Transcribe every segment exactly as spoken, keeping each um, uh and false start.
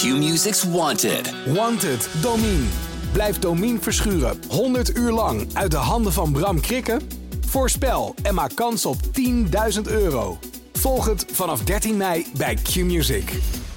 Q-Music's Wanted. Wanted, Domine. Blijf Domine verschuren honderd uur lang uit de handen van Bram Krikke? Voorspel en maak kans op tienduizend euro. Volg het vanaf dertien mei bij Q-Music.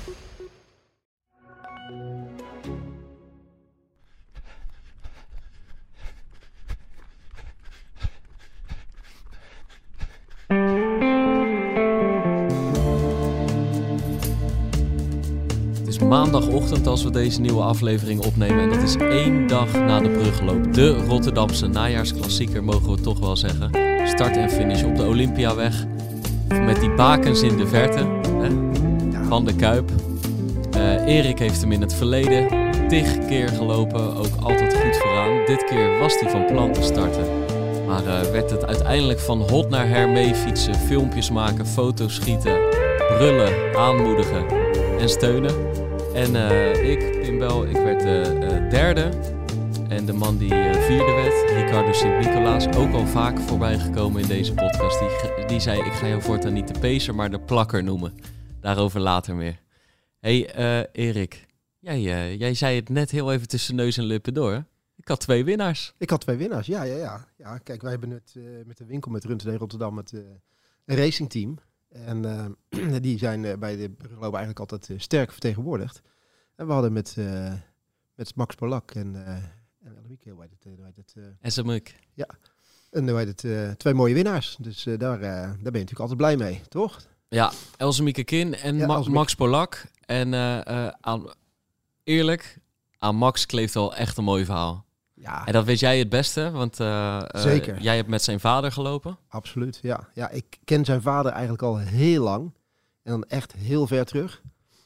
Maandagochtend als we deze nieuwe aflevering opnemen. En dat is één dag na de brugloop. De Rotterdamse najaarsklassieker, mogen we toch wel zeggen. Start en finish op de Olympiaweg. Met die bakens in de verte. Hè? Van de Kuip. Uh, Erik heeft hem in het verleden tig keer gelopen. Ook altijd goed vooraan. Dit keer was hij van plan te starten. Maar uh, werd het uiteindelijk van hot naar her mee fietsen. Filmpjes maken, foto's schieten. Brullen, aanmoedigen en steunen. En uh, ik, Pim Bel, ik werd uh, uh, derde. En de man die uh, vierde werd, Ricardo Sint-Nicolaas, ook al vaak voorbij gekomen in deze podcast. Die, die zei, ik ga jou voortaan niet de pacer, maar de plakker noemen. Daarover later meer. Hé, hey, uh, Erik. Jij, uh, jij zei het net heel even tussen neus en lippen door. Hè? Ik had twee winnaars. Ik had twee winnaars, ja, ja, ja. ja kijk, wij hebben het uh, met de winkel met Run Today Rotterdam met uh, een racingteam. En uh, die zijn uh, bij de brugloop eigenlijk altijd uh, sterk vertegenwoordigd. En we hadden met, uh, met Max Polak en uh, en Elmieke, hoe heet het? Hoe heet het uh, en Samuk. Ja, en hoe heet het? Uh, twee mooie winnaars. Dus uh, daar, uh, daar ben je natuurlijk altijd blij mee, toch? Ja, Elsemieke Kin en ja, Ma- Max Polak. En uh, uh, aan, eerlijk, aan Max kleeft al echt een mooi verhaal. Ja. En dat weet jij het beste, want uh, Zeker. Uh, jij hebt met zijn vader gelopen. Absoluut, ja. Ja, ik ken zijn vader eigenlijk al heel lang. En dan echt heel ver terug.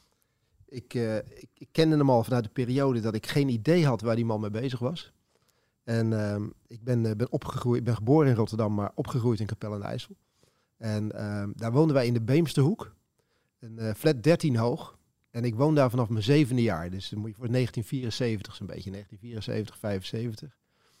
Ik, uh, ik, ik kende hem al vanuit de periode dat ik geen idee had waar die man mee bezig was. En uh, ik ben, uh, ben opgegroeid, ik ben geboren in Rotterdam, maar opgegroeid in Capelle aan de IJssel. En uh, daar woonden wij in de Beemsterhoek. Een uh, flat dertien hoog. En ik woon daar vanaf mijn zevende jaar. Dus dan moet je voor negentien vierenzeventig zo'n beetje. negentien vierenzeventig, vijfenzeventig.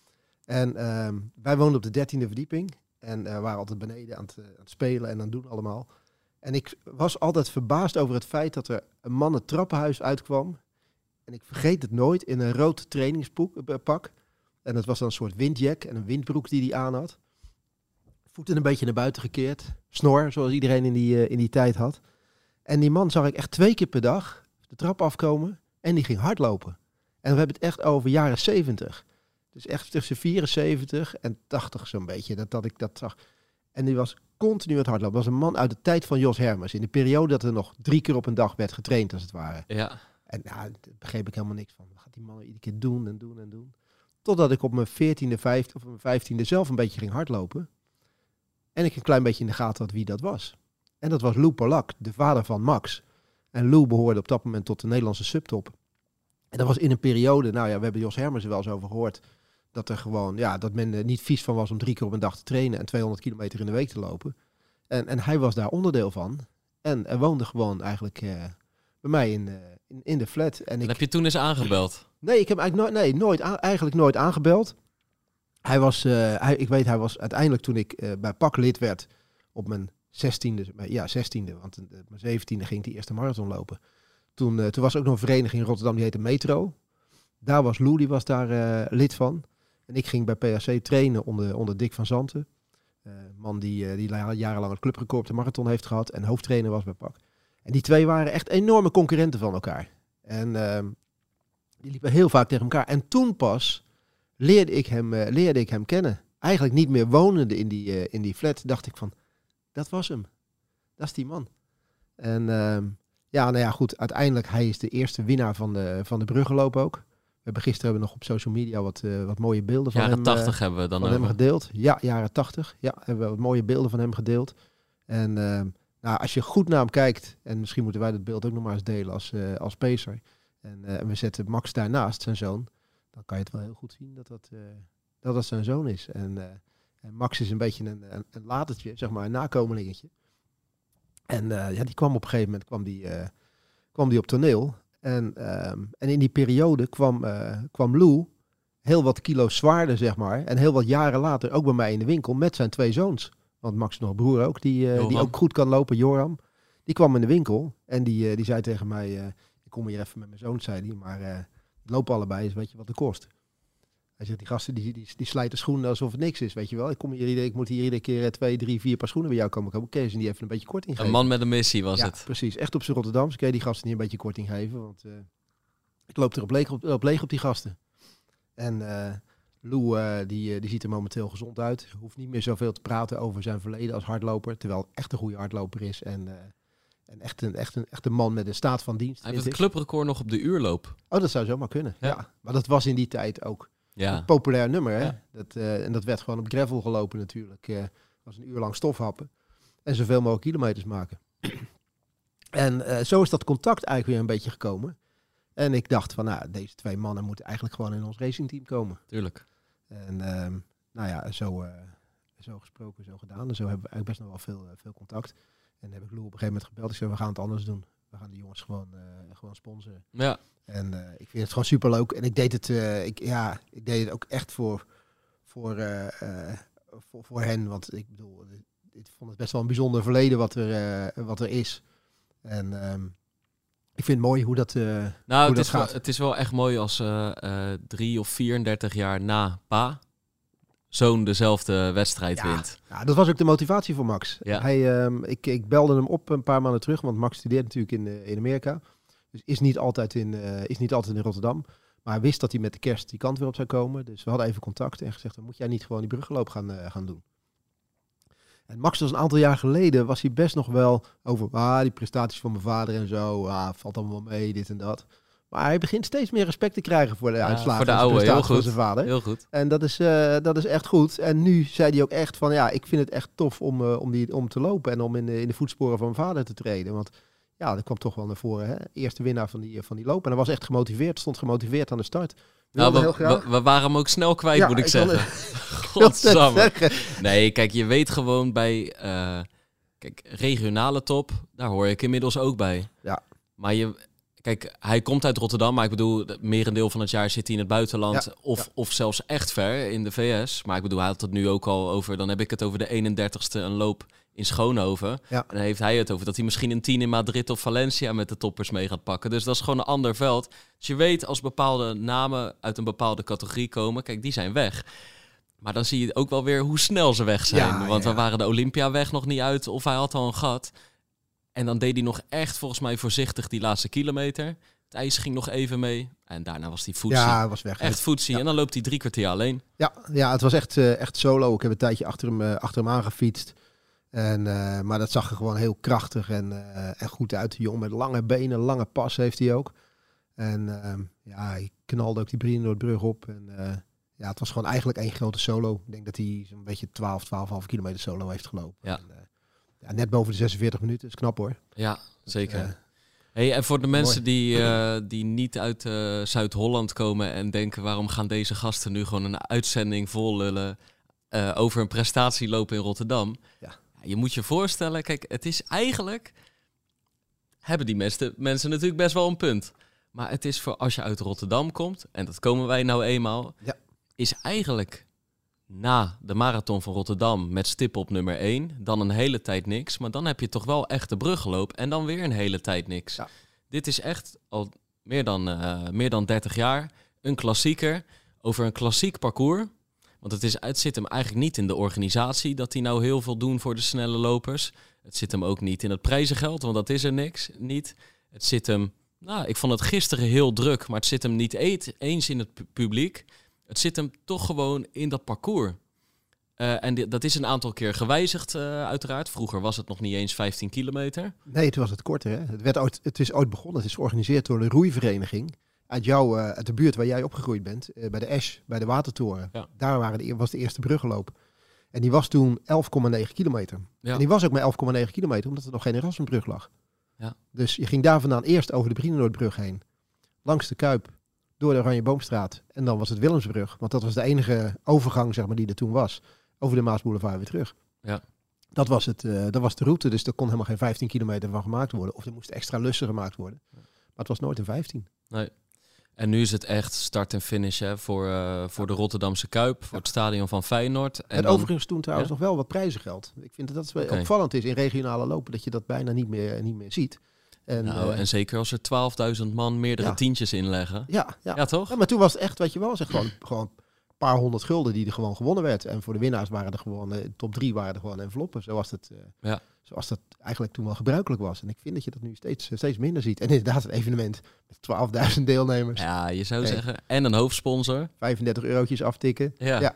En uh, wij woonden op de dertiende verdieping. En uh, waren altijd beneden aan het, uh, aan het spelen en aan het doen allemaal. En ik was altijd verbaasd over het feit dat er een man het trappenhuis uitkwam. En ik vergeet het nooit, in een rood trainingspak. En dat was dan een soort windjack en een windbroek die hij aan had. Voeten een beetje naar buiten gekeerd. Snor, zoals iedereen in die, uh, in die tijd had. En die man zag ik echt twee keer per dag de trap afkomen en die ging hardlopen. En we hebben het echt over jaren zeventig. Dus echt tussen vierenzeventig en tachtig zo'n beetje, dat, dat ik dat zag. En die was continu aan het hardlopen. Dat was een man uit de tijd van Jos Hermers. In de periode dat er nog drie keer op een dag werd getraind, als het ware. Ja. En nou, daar begreep ik helemaal niks van. Wat gaat die man iedere keer doen en doen en doen? Totdat ik op mijn veertiende, vijftiende of mijn vijftiende zelf een beetje ging hardlopen. En ik een klein beetje in de gaten had wie dat was. En dat was Lou Polak, de vader van Max. En Lou behoorde op dat moment tot de Nederlandse subtop. En dat was in een periode, nou ja, we hebben Jos Hermers er wel eens over gehoord, dat er gewoon, ja, dat men er niet vies van was om drie keer op een dag te trainen en tweehonderd kilometer in de week te lopen. En, en hij was daar onderdeel van. En er woonde gewoon eigenlijk uh, bij mij in, uh, in, in de flat. En, en ik, heb je toen eens aangebeld? Nee, ik heb eigenlijk nooit, nee, nooit a- eigenlijk nooit aangebeld. Hij was, uh, hij, ik weet, hij was uiteindelijk toen ik uh, bij P A C lid werd op mijn zestiende, ja, zestiende, want uh, mijn zeventiende ging ik die eerste marathon lopen. Toen, uh, toen was er ook nog een vereniging in Rotterdam, die heette Metro. Daar was Lou, die was daar uh, lid van. En ik ging bij P H C trainen onder, onder Dick van Zanten. Uh, man die, uh, die jarenlang het clubrecord op de marathon heeft gehad en hoofdtrainer was bij P A C. En die twee waren echt enorme concurrenten van elkaar. En uh, die liepen heel vaak tegen elkaar. En toen pas leerde ik hem, uh, leerde ik hem kennen. Eigenlijk niet meer wonende in die, uh, in die flat, dacht ik van, dat was hem. Dat is die man. En uh, ja, nou ja, goed, uiteindelijk, hij is de eerste winnaar van de, van de bruggenloop ook. We hebben gisteren hebben we nog op social media wat, uh, wat mooie beelden van jaren hem, tachtig uh, hebben we dan van hem gedeeld. Ja, jaren tachtig. Ja, hebben we wat mooie beelden van hem gedeeld. En uh, nou, als je goed naar hem kijkt, en misschien moeten wij dat beeld ook nog maar eens delen als, uh, als pacer. En, uh, en we zetten Max daarnaast, zijn zoon. Dan kan je het wel heel goed zien dat dat, uh, dat, dat zijn zoon is. En, uh, en Max is een beetje een, een, een latertje, zeg maar, een nakomelingetje. En uh, ja, die kwam op een gegeven moment kwam die, uh, kwam die op toneel. En, um, en in die periode kwam, uh, kwam Lou heel wat kilo's zwaarder, zeg maar. En heel wat jaren later ook bij mij in de winkel met zijn twee zoons. Want Max is nog een broer ook, die, uh, die ook goed kan lopen, Joram. Die kwam in de winkel en die, uh, die zei tegen mij, uh, ik kom hier even met mijn zoon, zei hij. Maar uh, lopen allebei, dus weet je wat het kost. Hij zegt, die gasten die, die, die slijten schoenen alsof het niks is, weet je wel. Ik, kom hier iedere, ik moet hier iedere keer twee, drie, vier paar schoenen bij jou komen kopen. Kun je ze niet even een beetje korting geven? Een man met een missie was ja, het. Precies. Echt op zijn Rotterdams. Kun je die gasten niet een beetje korting geven? Want uh, ik loop er op leeg op, op, leeg op die gasten. En uh, Lou, uh, die, uh, die ziet er momenteel gezond uit. Hoeft niet meer zoveel te praten over zijn verleden als hardloper. Terwijl echt een goede hardloper is. En, uh, en echt, een, echt, een, echt een man met een staat van dienst. Hij heeft het clubrecord nog op de uurloop. Oh, dat zou zomaar kunnen. Ja. ja. Maar dat was in die tijd ook ja. een populair nummer. Hè? Ja. Dat, uh, en dat werd gewoon op gravel gelopen natuurlijk. Uh, was een uur lang stofhappen. En zoveel mogelijk kilometers maken. En uh, zo is dat contact eigenlijk weer een beetje gekomen. En ik dacht van, nou, deze twee mannen moeten eigenlijk gewoon in ons racingteam komen. Tuurlijk. En uh, nou ja, zo, uh, zo gesproken, zo gedaan. En zo hebben we eigenlijk best nog wel veel, uh, veel contact. En dan heb ik Lou op een gegeven moment gebeld. Ik zei, we gaan het anders doen. We gaan de jongens gewoon, uh, gewoon sponsoren. Ja. En uh, ik vind het gewoon superleuk. En ik deed het, uh, ik, ja, ik deed het ook echt voor, voor, uh, uh, voor, voor hen. Want ik bedoel, ik vond het best wel een bijzonder verleden wat er, uh, wat er is. En um, ik vind het mooi hoe dat, uh, nou, hoe het dat is gaat. Wel, het is wel echt mooi als uh, uh, drie of vierendertig jaar na pa zo'n dezelfde wedstrijd ja, wint. Ja, dat was ook de motivatie voor Max. Ja. Hij, um, ik, ik belde hem op een paar maanden terug, want Max studeert natuurlijk in, uh, in Amerika. Dus is niet, altijd in, uh, is niet altijd in Rotterdam. Maar hij wist dat hij met de kerst die kant weer op zou komen. Dus we hadden even contact en gezegd, dan moet jij niet gewoon die bruggeloop gaan, uh, gaan doen. En Max was een aantal jaar geleden, was hij best nog wel over ah, die prestaties van mijn vader en zo. Ah, valt allemaal wel mee, dit en dat. Maar hij begint steeds meer respect te krijgen voor de ja, uitslagen voor de oude, heel goed. van zijn vader. Heel goed. En dat is, uh, dat is echt goed. En nu zei hij ook echt van, ja, ik vind het echt tof om, uh, om, die, om te lopen en om in de, in de voetsporen van mijn vader te treden. Want ja, dat kwam toch wel naar voren. Hè? Eerste winnaar van die, van die loop. En hij was echt gemotiveerd, stond gemotiveerd aan de start. Nou, we, we, we waren hem ook snel kwijt, ja, moet ik, ik zeggen. Godsamme. Nee, kijk, je weet gewoon bij uh, kijk, regionale top, daar hoor ik inmiddels ook bij. Ja. Maar je, kijk, hij komt uit Rotterdam, maar ik bedoel, het merendeel van het jaar zit hij in het buitenland. Ja. Of, ja. of zelfs echt ver in de V S. Maar ik bedoel, hij had het nu ook al over, dan heb ik het over de eenendertigste een loop in Schoonhoven. Ja. En dan heeft hij het over dat hij misschien een tien in Madrid of Valencia met de toppers mee gaat pakken. Dus dat is gewoon een ander veld. Dus je weet, als bepaalde namen uit een bepaalde categorie komen, kijk, die zijn weg. Maar dan zie je ook wel weer hoe snel ze weg zijn. Ja, Want ja. we waren de Olympiaweg nog niet uit of hij had al een gat. En dan deed hij nog echt volgens mij voorzichtig die laatste kilometer. Het ijs ging nog even mee. En daarna was hij footsie. Ja, was weg. Echt footsie. Ja. En dan loopt hij drie kwartier alleen. Ja, ja het was echt, uh, echt solo. Ik heb een tijdje achter hem, uh, achter hem aangefietst. En, uh, maar dat zag er gewoon heel krachtig en, uh, en goed uit. De jongen met lange benen, lange pas heeft hij ook. En uh, ja, hij knalde ook die Brienenoordbrug op. En uh, ja, het was gewoon eigenlijk één grote solo. Ik denk dat hij zo'n beetje twaalf, twaalf komma vijf kilometer solo heeft gelopen. Ja. En, uh, ja, net boven de zesenveertig minuten. Dat is knap hoor. Ja, zeker. Uh, hey, en voor de mensen die, uh, die niet uit uh, Zuid-Holland komen en denken, waarom gaan deze gasten nu gewoon een uitzending vol lullen uh, over een prestatie lopen in Rotterdam? Ja. Je moet je voorstellen, kijk, het is eigenlijk, hebben die mensen, mensen natuurlijk best wel een punt. Maar het is voor als je uit Rotterdam komt, en dat komen wij nou eenmaal, ja. is eigenlijk na de marathon van Rotterdam met stip op nummer één, dan een hele tijd niks. Maar dan heb je toch wel echt de bruggeloop en dan weer een hele tijd niks. Ja. Dit is echt al meer dan, uh, meer dan dertig jaar een klassieker over een klassiek parcours. Want het, is, het zit hem eigenlijk niet in de organisatie dat die nou heel veel doen voor de snelle lopers. Het zit hem ook niet in het prijzengeld, want dat is er niks. Niet. Het zit hem, nou, ik vond het gisteren heel druk, maar het zit hem niet eet, eens in het pu- publiek. Het zit hem toch gewoon in dat parcours. Uh, en di- dat is een aantal keer gewijzigd, uh, uiteraard. Vroeger was het nog niet eens vijftien kilometer. Nee, het was het korter. Hè? Het, werd ooit, het is ooit begonnen. Het is georganiseerd door de roeivereniging. Uit, jou, uh, uit de buurt waar jij opgegroeid bent, uh, bij de Esch, bij de Watertoren. Ja. Daar waren de, was de eerste bruggeloop. En die was toen elf komma negen kilometer. Ja. En die was ook maar elf komma negen kilometer, omdat er nog geen Erasmusbrug lag. Ja. Dus je ging daar vandaan eerst over de Brienenoordbrug heen. Langs de Kuip, door de Oranjeboomstraat. En dan was het Willemsbrug. Want dat was de enige overgang, zeg maar, die er toen was. Over de Maasboulevard weer terug. Ja. Dat was, het, uh, dat was de route, dus er kon helemaal geen vijftien kilometer van gemaakt worden. Of er moesten extra lussen gemaakt worden. Maar het was nooit een vijftien. Nee. En nu is het echt start en finish hè, voor, uh, voor de Rotterdamse Kuip, voor ja. het stadion van Feyenoord. En, en dan... overigens toen trouwens ja. nog wel wat prijzengeld. Ik vind dat dat het okay. opvallend is in regionale lopen, dat je dat bijna niet meer, niet meer ziet. En, nou, uh, en zeker als er twaalfduizend man meerdere ja. tientjes inleggen. Ja, ja. ja toch? Ja, maar toen was het echt, weet je wel, zeg gewoon, gewoon een paar honderd gulden die er gewoon gewonnen werd. En voor de winnaars waren er gewoon, uh, top drie waren er gewoon enveloppen. Zoals het, uh, ja. zoals dat eigenlijk toen wel gebruikelijk was. En ik vind dat je dat nu steeds, steeds minder ziet. En inderdaad, een evenement met twaalfduizend deelnemers. Ja, je zou nee. zeggen. En een hoofdsponsor. vijfendertig eurotjes aftikken. Ja. ja.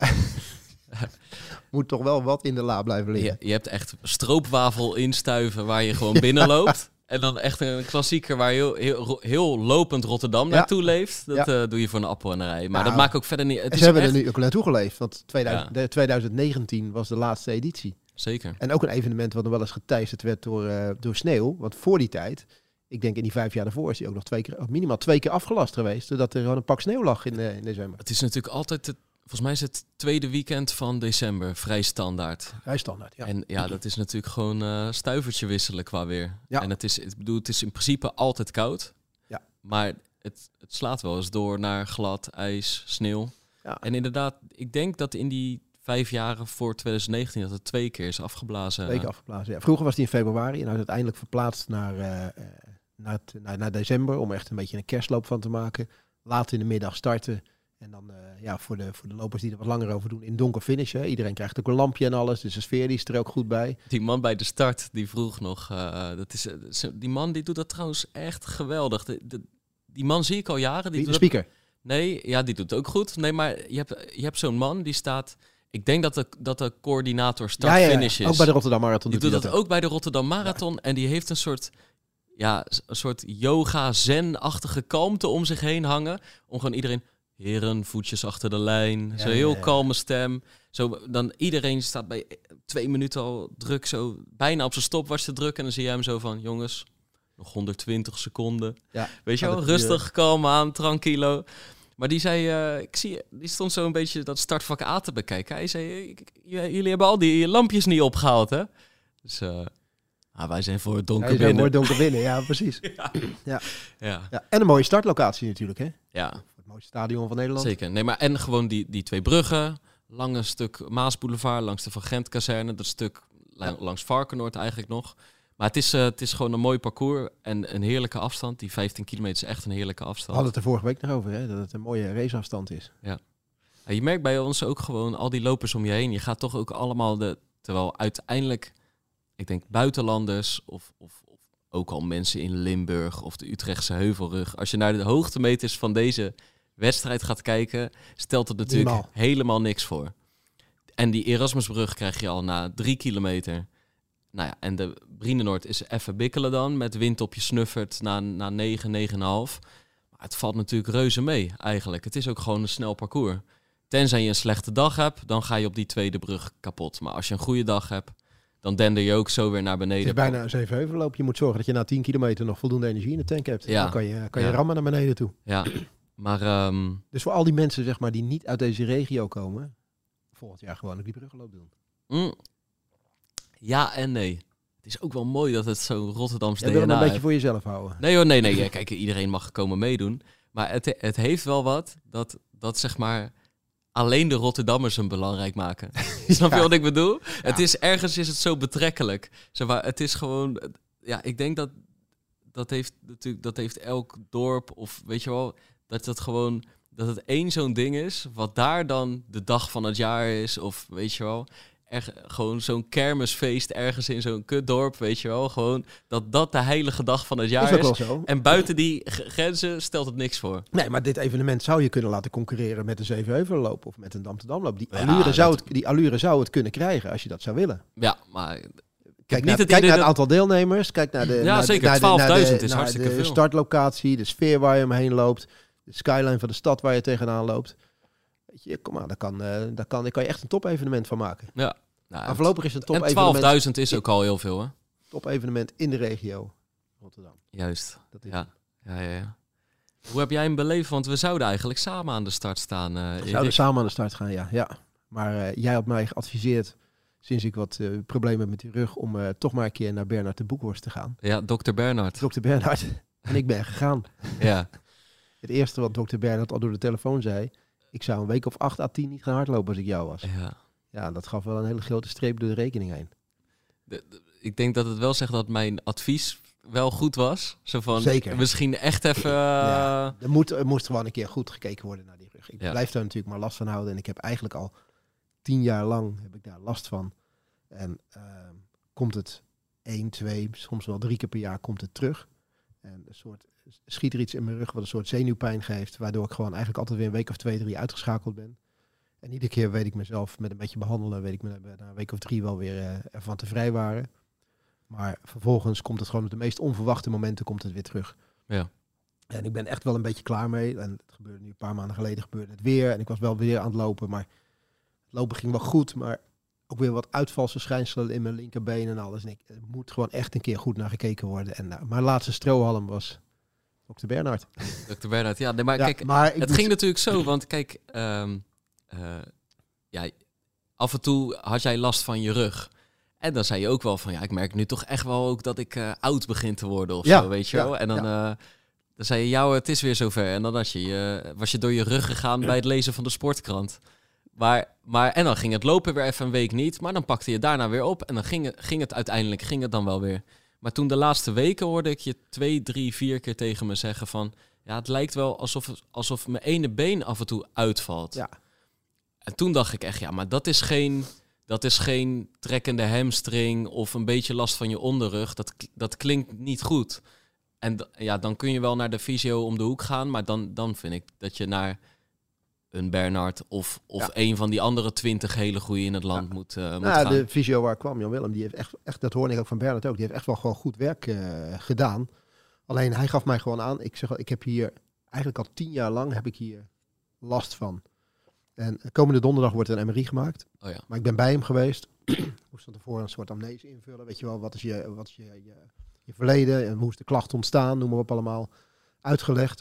Moet toch wel wat in de la blijven liggen. Je, je hebt echt stroopwafel instuiven waar je gewoon binnenloopt. En dan echt een klassieker waar je heel, heel, heel lopend Rotterdam naartoe ja. leeft. Dat ja. uh, doe je voor een appel en een rij. Maar ja, dat maakt ook verder niet... Het ze is hebben echt... er nu ook naartoe geleefd. Want tweeduizend, ja. twintig negentien was de laatste editie. Zeker. En ook een evenement wat nog wel eens geteisterd werd door, uh, door sneeuw. Want voor die tijd, ik denk in die vijf jaar daarvoor, is die ook nog twee keer, minimaal twee keer afgelast geweest. Doordat er gewoon een pak sneeuw lag in, uh, in december. Het is natuurlijk altijd... Het... Volgens mij is het tweede weekend van december vrij standaard. Vrij standaard, ja. En ja, dat is natuurlijk gewoon uh, stuivertje wisselen qua weer. Ja. En het is, ik bedoel, het is in principe altijd koud. Ja. Maar het, het slaat wel eens door naar glad, ijs, sneeuw. Ja. En inderdaad, ik denk dat in die vijf jaren voor twintig negentien dat het twee keer is afgeblazen. Twee keer afgeblazen, ja. Vroeger was die in februari en uiteindelijk verplaatst naar, uh, naar, het, naar, naar december om echt een beetje een kerstloop van te maken. Laat in de middag starten. En dan uh, ja, voor de, voor de lopers die er wat langer over doen, in donker finish. Hè. Iedereen krijgt ook een lampje en alles, dus de sfeer die is er ook goed bij. Die man bij de start, die vroeg nog, uh, dat is, uh, die man die doet dat trouwens echt geweldig. De, de, die man zie ik al jaren. Die de doet speaker? Dat, nee, ja, die doet het ook goed. Nee, maar je hebt, je hebt zo'n man die staat... Ik denk dat de, dat de coördinator start-finish ja, ja, is. ook bij de Rotterdam Marathon. Die doet dat, dat ook bij de Rotterdam Marathon. Ja. En die heeft een soort... Ja, een soort yoga-zen-achtige kalmte om zich heen hangen. Om gewoon iedereen... Heren, voetjes achter de lijn. Ja, zo heel ja, ja. kalme stem. Zo, dan iedereen staat bij twee minuten al druk. Zo bijna op zijn stopwatch te drukken. En dan zie je hem zo van... Jongens, nog honderdtwintig seconden. Ja, Weet je wel? Rustig, je... kalm aan, tranquilo. Maar die zei... Uh, ik zie, die stond zo een beetje dat startvak A te bekijken. Hij zei... Jullie hebben al die lampjes niet opgehaald, hè? Dus... Uh, Ah, wij zijn voor het donker ja, binnen. Voor het donker binnen, ja, precies. ja. Ja. Ja. Ja. En een mooie startlocatie natuurlijk, hè? Ja. Het mooiste stadion van Nederland. Zeker. Nee, maar en gewoon die, die twee bruggen. Lange stuk Maasboulevard langs de Van Gent-kazerne. Dat stuk ja. langs Varkenoord eigenlijk nog. Maar het is, uh, het is gewoon een mooi parcours en een heerlijke afstand. Die vijftien kilometer is echt een heerlijke afstand. We hadden het er vorige week nog over, hè? Dat het een mooie raceafstand is. Ja. Ja. Je merkt bij ons ook gewoon al die lopers om je heen. Je gaat toch ook allemaal de... Terwijl uiteindelijk... Ik denk buitenlanders of, of, of ook al mensen in Limburg of de Utrechtse Heuvelrug. Als je naar de hoogtemeters van deze wedstrijd gaat kijken, stelt het natuurlijk Niemaal. helemaal niks voor. En die Erasmusbrug krijg je al na drie kilometer. Nou ja, en de Brienenoord is even bikkelen dan, met wind op je snuffert na, na negen, negen komma vijf. Maar het valt natuurlijk reuze mee eigenlijk. Het is ook gewoon een snel parcours. Tenzij je een slechte dag hebt, dan ga je op die tweede brug kapot. Maar als je een goede dag hebt, dan dender je ook zo weer naar beneden. Het is bijna een zevenheuvelloop. Je moet zorgen dat je na tien kilometer nog voldoende energie in de tank hebt. Ja. Dan kan je, kan je ja. rammen naar beneden toe. Ja, maar... Um... Dus voor al die mensen zeg maar, die niet uit deze regio komen, volgend jaar gewoon ook die bruggenloop doen. Mm. Ja en nee. Het is ook wel mooi dat het zo'n Rotterdams D N A Je wil hem een beetje heeft. voor jezelf houden. Nee hoor, nee, nee. Ja, kijk, iedereen mag komen meedoen. Maar het, het heeft wel wat dat, dat zeg maar... alleen de Rotterdammers hem belangrijk maken. Snap je ja. wat ik bedoel? Ja. Het is ergens is het zo betrekkelijk. Zeg maar, het is gewoon... Ja, ik denk dat dat heeft natuurlijk dat heeft elk dorp of weet je wel dat het gewoon dat het één zo'n ding is wat daar dan de dag van het jaar is of weet je wel. Er, gewoon zo'n kermisfeest ergens in zo'n kutdorp, weet je wel. Gewoon dat dat de heilige dag van het jaar is. Is ook wel zo. En buiten die g- grenzen stelt het niks voor. Nee, maar dit evenement zou je kunnen laten concurreren met een Zevenheuvelloop of met een Dam-te-Damloop. Die, Ja, allure dat- zou het, die allure zou het kunnen krijgen als je dat zou willen. Ja, maar Kijk, niet naar, het kijk idee naar het dat- aantal deelnemers. Kijk naar de, Ja, naar de- zeker. naar de- twaalfduizend naar de- is naar hartstikke de veel. startlocatie, de sfeer waar je omheen loopt. De skyline van de stad waar je tegenaan loopt. Weet je, kom maar, daar kan, uh, daar kan, daar kan je echt een top-evenement van maken. ja. Nou, Maar voorlopig is een en top-evenement twaalfduizend is ook al heel veel, hè? top-evenement in de regio Rotterdam. Juist. Dat is Ja. Ja, ja, ja. Hoe heb jij hem beleefd? Want we zouden eigenlijk samen aan de start staan. Uh, We zouden samen aan de start gaan, ja. ja. Maar uh, jij had mij geadviseerd, sinds ik wat uh, problemen heb met die rug, om uh, toch maar een keer naar Bernhard de Boekhorst te gaan. Ja, dokter Bernhard. dokter Bernhard. En ik ben gegaan. Ja. Het eerste wat dokter Bernhard al door de telefoon zei, ik zou een week of acht à tien niet gaan hardlopen als ik jou was. Ja. Ja, dat gaf wel een hele grote streep door de rekening heen. De- de- ik denk dat het wel zegt dat mijn advies wel goed was? Zo van, Zeker. Misschien echt even... Uh... Ja, er, moet, er moest gewoon een keer goed gekeken worden naar die rug. Ik Ja. blijf daar natuurlijk maar last van houden. En ik heb eigenlijk al tien jaar lang heb ik daar last van. En uh, komt het één, twee, soms wel drie keer per jaar komt het terug. En een soort schiet er iets in mijn rug wat een soort zenuwpijn geeft. Waardoor ik gewoon eigenlijk altijd weer een week of twee, drie uitgeschakeld ben. En iedere keer weet ik mezelf met een beetje behandelen, weet ik me na een week of drie wel weer uh, ervan te vrijwaren. Maar vervolgens komt het gewoon op de meest onverwachte momenten komt het weer terug. Ja. En ik ben echt wel een beetje klaar mee. En het gebeurde nu een paar maanden geleden gebeurde het weer. En ik was wel weer aan het lopen, maar het lopen ging wel goed. Maar ook weer wat uitvalsverschijnselen in mijn linkerbeen en alles. En ik, er moet gewoon echt een keer goed naar gekeken worden. En uh, mijn laatste strohalm was dokter Bernhard. dokter Bernhard, ja. Nee, maar ja, kijk, maar het moet... ging natuurlijk zo. Want kijk, um, uh, ja, af en toe had jij last van je rug. En dan zei je ook wel van, ja, ik merk nu toch echt wel ook dat ik uh, oud begin te worden of ja, zo, weet je wel. Ja, en dan, ja. uh, dan zei je, jou, het is weer zover. En dan had je, uh, was je door je rug gegaan bij het lezen van de sportkrant. Maar, maar, en dan ging het lopen weer even een week niet. Maar dan pakte je daarna weer op. En dan ging het, ging het uiteindelijk ging het dan wel weer. Maar toen de laatste weken hoorde ik je twee, drie, vier keer tegen me zeggen van... Ja, het lijkt wel alsof, alsof mijn ene been af en toe uitvalt. Ja. En toen dacht ik echt, ja, maar dat is geen... Dat is geen trekkende hamstring of een beetje last van je onderrug. Dat, dat klinkt niet goed. En ja, dan kun je wel naar de fysio om de hoek gaan. Maar dan, dan vind ik dat je naar een Bernhard of, of ja. een van die andere twintig hele goeie in het land ja. moet, uh, moet nou, gaan. De fysio waar ik kwam, Jan Willem, die heeft echt, echt, dat hoorde ik ook van Bernhard ook, die heeft echt wel gewoon goed werk uh, gedaan. Alleen hij gaf mij gewoon aan, ik zeg ik heb hier eigenlijk al tien jaar lang heb ik hier last van. En komende donderdag wordt er een M R I gemaakt. Oh ja. Maar ik ben bij hem geweest. Moest van tevoren een soort amnese invullen. Weet je wel, wat is je, wat is je, je, je verleden? En hoe is de klacht ontstaan? Noem maar op allemaal. Uitgelegd.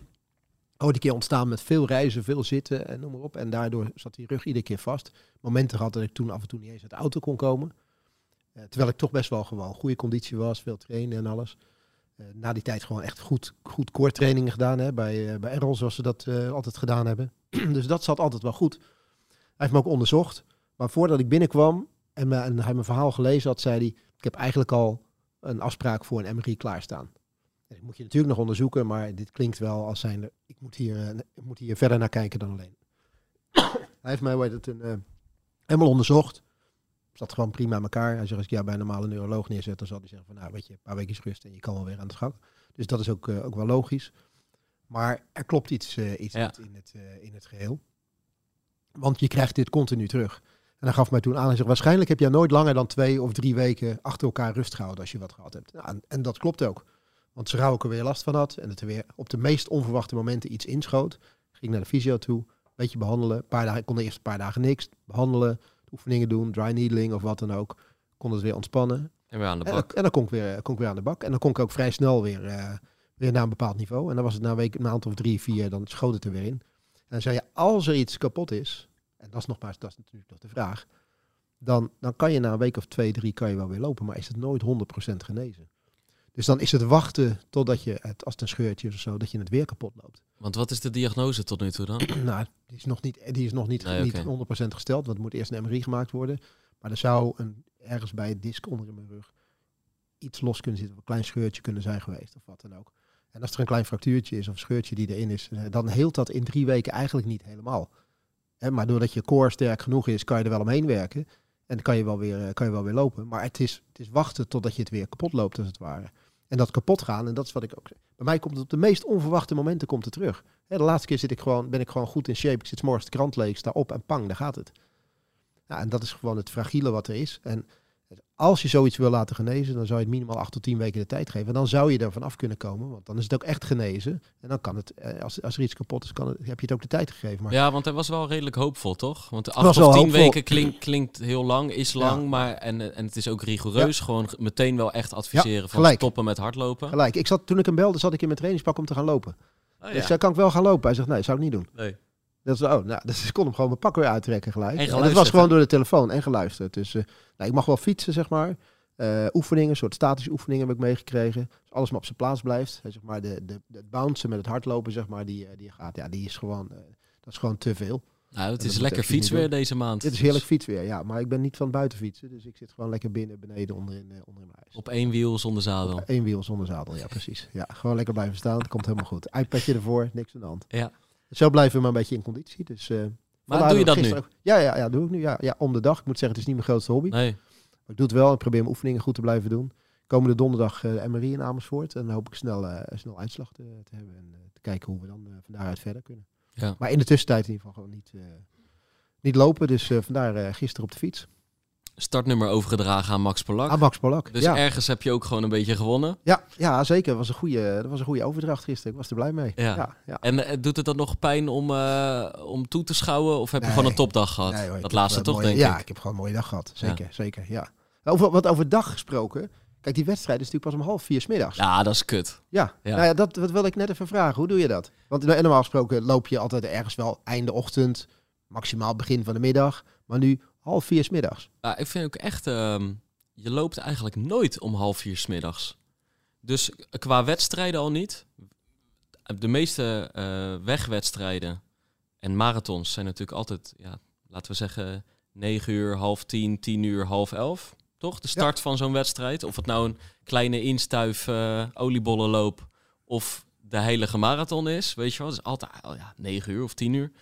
Oh, die keer ontstaan met veel reizen, veel zitten en noem maar op. En daardoor zat die rug iedere keer vast. Momenten gehad dat ik toen af en toe niet eens uit de auto kon komen. Uh, terwijl ik toch best wel gewoon goede conditie was. Veel trainen en alles. Uh, na die tijd gewoon echt goed, goed core trainingen gedaan. Hè, bij, uh, bij Errol, zoals ze dat uh, altijd gedaan hebben. Dus dat zat altijd wel goed. Hij heeft me ook onderzocht. Maar voordat ik binnenkwam en, me, en hij mijn verhaal gelezen had, zei hij... Ik heb eigenlijk al een afspraak voor een M R I klaarstaan. En ik moet je natuurlijk nog onderzoeken, maar dit klinkt wel als zijnde... Ik moet hier, uh, ik moet hier verder naar kijken dan alleen. Hij heeft mij weet het, een, uh, helemaal onderzocht. Zat gewoon prima aan elkaar. Hij zegt, als ik jou bij een normale neuroloog neerzet, dan zal hij zeggen van... Nou, weet je, een paar weken rust en je kan wel weer aan de gang. Dus dat is ook, uh, ook wel logisch. Maar er klopt iets, uh, iets ja. niet in het, uh, in het geheel. Want je krijgt dit continu terug. En hij gaf mij toen aan, hij zegt, waarschijnlijk heb jij nooit langer dan twee of drie weken achter elkaar rust gehouden als je wat gehad hebt. Nou, en, en dat klopt ook. Want zodra ik er weer last van had en het er weer op de meest onverwachte momenten iets inschoot, ging naar de fysio toe, een beetje behandelen. Een paar dagen, ik kon de eerste paar dagen niks, behandelen, oefeningen doen, dry needling of wat dan ook. Kon het weer ontspannen. En weer aan de bak. En dan, en dan kon, ik weer, kon ik weer aan de bak. En dan kon ik ook vrij snel weer, uh, weer naar een bepaald niveau. En dan was het na een week, een maand of drie, vier, dan schoot het er weer in. En dan zei je, als er iets kapot is, en dat is nogmaals, dat is natuurlijk nog de vraag, dan, dan kan je na een week of twee, drie, kan je wel weer lopen, maar is het nooit honderd procent genezen. Dus dan is het wachten totdat je, het, als het een scheurtje is of zo, dat je het weer kapot loopt. Want wat is de diagnose tot nu toe dan? Nou, die is nog niet, die is nog niet, nee, niet okay. honderd procent gesteld, want er moet eerst een M R I gemaakt worden. Maar er zou een, ergens bij het disc onder in mijn rug iets los kunnen zitten, of een klein scheurtje kunnen zijn geweest, of wat dan ook. En als er een klein fractuurtje is, of een scheurtje die erin is, dan heelt dat in drie weken eigenlijk niet helemaal. He, maar doordat je core sterk genoeg is, kan je er wel omheen werken. En dan kan je wel weer, kan je wel weer lopen. Maar het is, het is wachten totdat je het weer kapot loopt, als het ware. En dat kapot gaan, en dat is wat ik ook zeg. Bij mij komt het op de meest onverwachte momenten komt het terug. He, de laatste keer zit ik gewoon, ben ik gewoon goed in shape. Ik zit 's morgens de krant leeg, ik sta op en pang, daar gaat het. Nou, en dat is gewoon het fragiele wat er is. En als je zoiets wil laten genezen, dan zou je het minimaal acht tot tien weken de tijd geven. En dan zou je er vanaf kunnen komen, want dan is het ook echt genezen. En dan kan het, als, als er iets kapot is, kan het, heb je het ook de tijd gegeven. Maar ja, want hij was wel redelijk hoopvol, toch? Want acht of tien weken klink, klinkt heel lang, is lang, ja. maar en, en het is ook rigoureus. Ja. Gewoon meteen wel echt adviseren ja, van stoppen met hardlopen. Gelijk. Ik zat, toen ik hem belde, zat ik in mijn trainingspak om te gaan lopen. Oh, ja. Ik zei, kan ik wel gaan lopen? Hij zegt, nee, zou ik niet doen. Nee. Dat is, oh, nou, dus ik kon hem gewoon mijn pak weer uittrekken gelijk. En, en dat was gewoon door de telefoon en geluisterd. Dus uh, nou, ik mag wel fietsen, zeg maar. Uh, oefeningen, een soort statische oefeningen heb ik meegekregen. Dus alles maar op zijn plaats blijft. He, zeg maar de, de, de bouncen met het hardlopen, zeg maar, die, die gaat, ja, die is gewoon, uh, dat is gewoon te veel. Nou, het En is dat lekker moet echt niet fietsweer doen. deze maand. Dit is heerlijk fietsweer, ja. Maar ik ben niet van buiten fietsen. Dus ik zit gewoon lekker binnen, beneden, onderin, uh, onderin mijn huis. Op één wiel zonder zadel. Eén wiel zonder zadel, ja precies. Ja, gewoon lekker blijven staan. Het komt helemaal goed. iPadje ervoor, niks aan de hand. Ja. Zo blijven we maar een beetje in conditie. Dus, uh, Maar doe je dat nu? Ook, ja, ja, ja, doe ik nu. Ja, ja, om de dag. Ik moet zeggen, het is niet mijn grootste hobby. Nee. Maar ik doe het wel. Ik probeer mijn oefeningen goed te blijven doen. Komende donderdag uh, de M R I in Amersfoort. En dan hoop ik snel, uh, snel uitslag te, te hebben. En uh, te kijken hoe we dan uh, van daaruit verder kunnen. Ja. Maar in de tussentijd in ieder geval gewoon niet, uh, niet lopen. Dus uh, vandaar uh, gisteren op de fiets. Startnummer overgedragen aan Max Polak. Aan Max Polak. Dus ja. ergens heb je ook gewoon een beetje gewonnen. Ja, ja, zeker. Dat was een goede, dat was een goede overdracht gisteren. Ik was er blij mee. Ja. Ja, ja. En uh, doet het dan nog pijn om, uh, om toe te schouwen? Of heb je Nee. gewoon een topdag gehad? Nee, hoor, ik dat heb, laatste uh, toch, mooie, denk ja, ik. ik heb gewoon een mooie dag gehad. Zeker, ja. zeker, ja. Over, wat over dag gesproken. Kijk, die wedstrijd is natuurlijk pas om half vier 's middags. Ja, dat is kut. Ja, Ja. Nou ja, dat, dat wil ik net even vragen. Hoe doe je dat? Want nou, normaal gesproken loop je altijd ergens wel einde ochtend, maximaal begin van de middag. Maar nu half vier 's middags. Ja, ik vind ook echt... Um, je loopt eigenlijk nooit om half vier 's middags. Dus qua wedstrijden al niet. De meeste uh, wegwedstrijden en marathons zijn natuurlijk altijd, ja, laten we zeggen, negen uur, half tien, tien uur, half elf. Toch? De start ja. van zo'n wedstrijd. Of het nou een kleine instuif uh, oliebollenloop of de heilige marathon is. Weet je wel, het is altijd oh ja, negen uur of tien uur.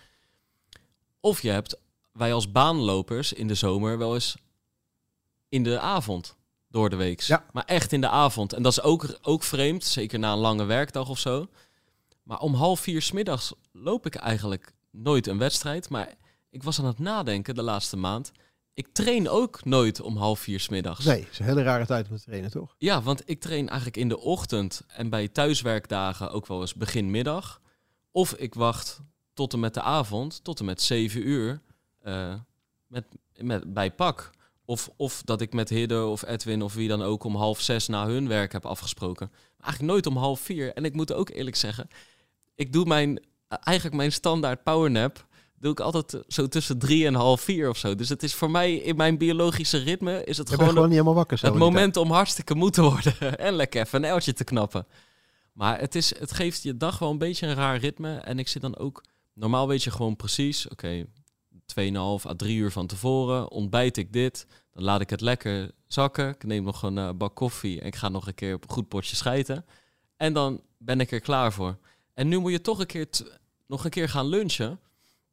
Of je hebt, wij als baanlopers in de zomer wel eens in de avond door de week. Ja. Maar echt in de avond. En dat is ook, ook vreemd, zeker na een lange werkdag of zo. Maar om half vier 's middags loop ik eigenlijk nooit een wedstrijd. Maar ik was aan het nadenken de laatste maand. Ik train ook nooit om half vier 's middags. Nee, het is een hele rare tijd om te trainen, toch? Ja, want ik train eigenlijk in de ochtend en bij thuiswerkdagen ook wel eens begin middag. Of ik wacht tot en met de avond, tot en met zeven uur uh, met, met, bij pak. Of, of dat ik met Hidde of Edwin of wie dan ook om half zes na hun werk heb afgesproken. Maar eigenlijk nooit om half vier. En ik moet ook eerlijk zeggen, ik doe mijn, eigenlijk mijn standaard powernap doe ik altijd zo tussen drie en half vier of zo. Dus het is voor mij in mijn biologische ritme is het Je gewoon, gewoon niet helemaal wakker. Zo het moment om hartstikke moe te worden en lekker even een uiltje te knappen. Maar het, is, het geeft je dag wel een beetje een raar ritme. En ik zit dan ook, normaal weet je gewoon precies, oké, okay, tweeënhalf à drie uur van tevoren ontbijt ik dit. Dan laat ik het lekker zakken. Ik neem nog een uh, bak koffie en ik ga nog een keer op een goed potje schijten. En dan ben ik er klaar voor. En nu moet je toch een keer t- nog een keer gaan lunchen.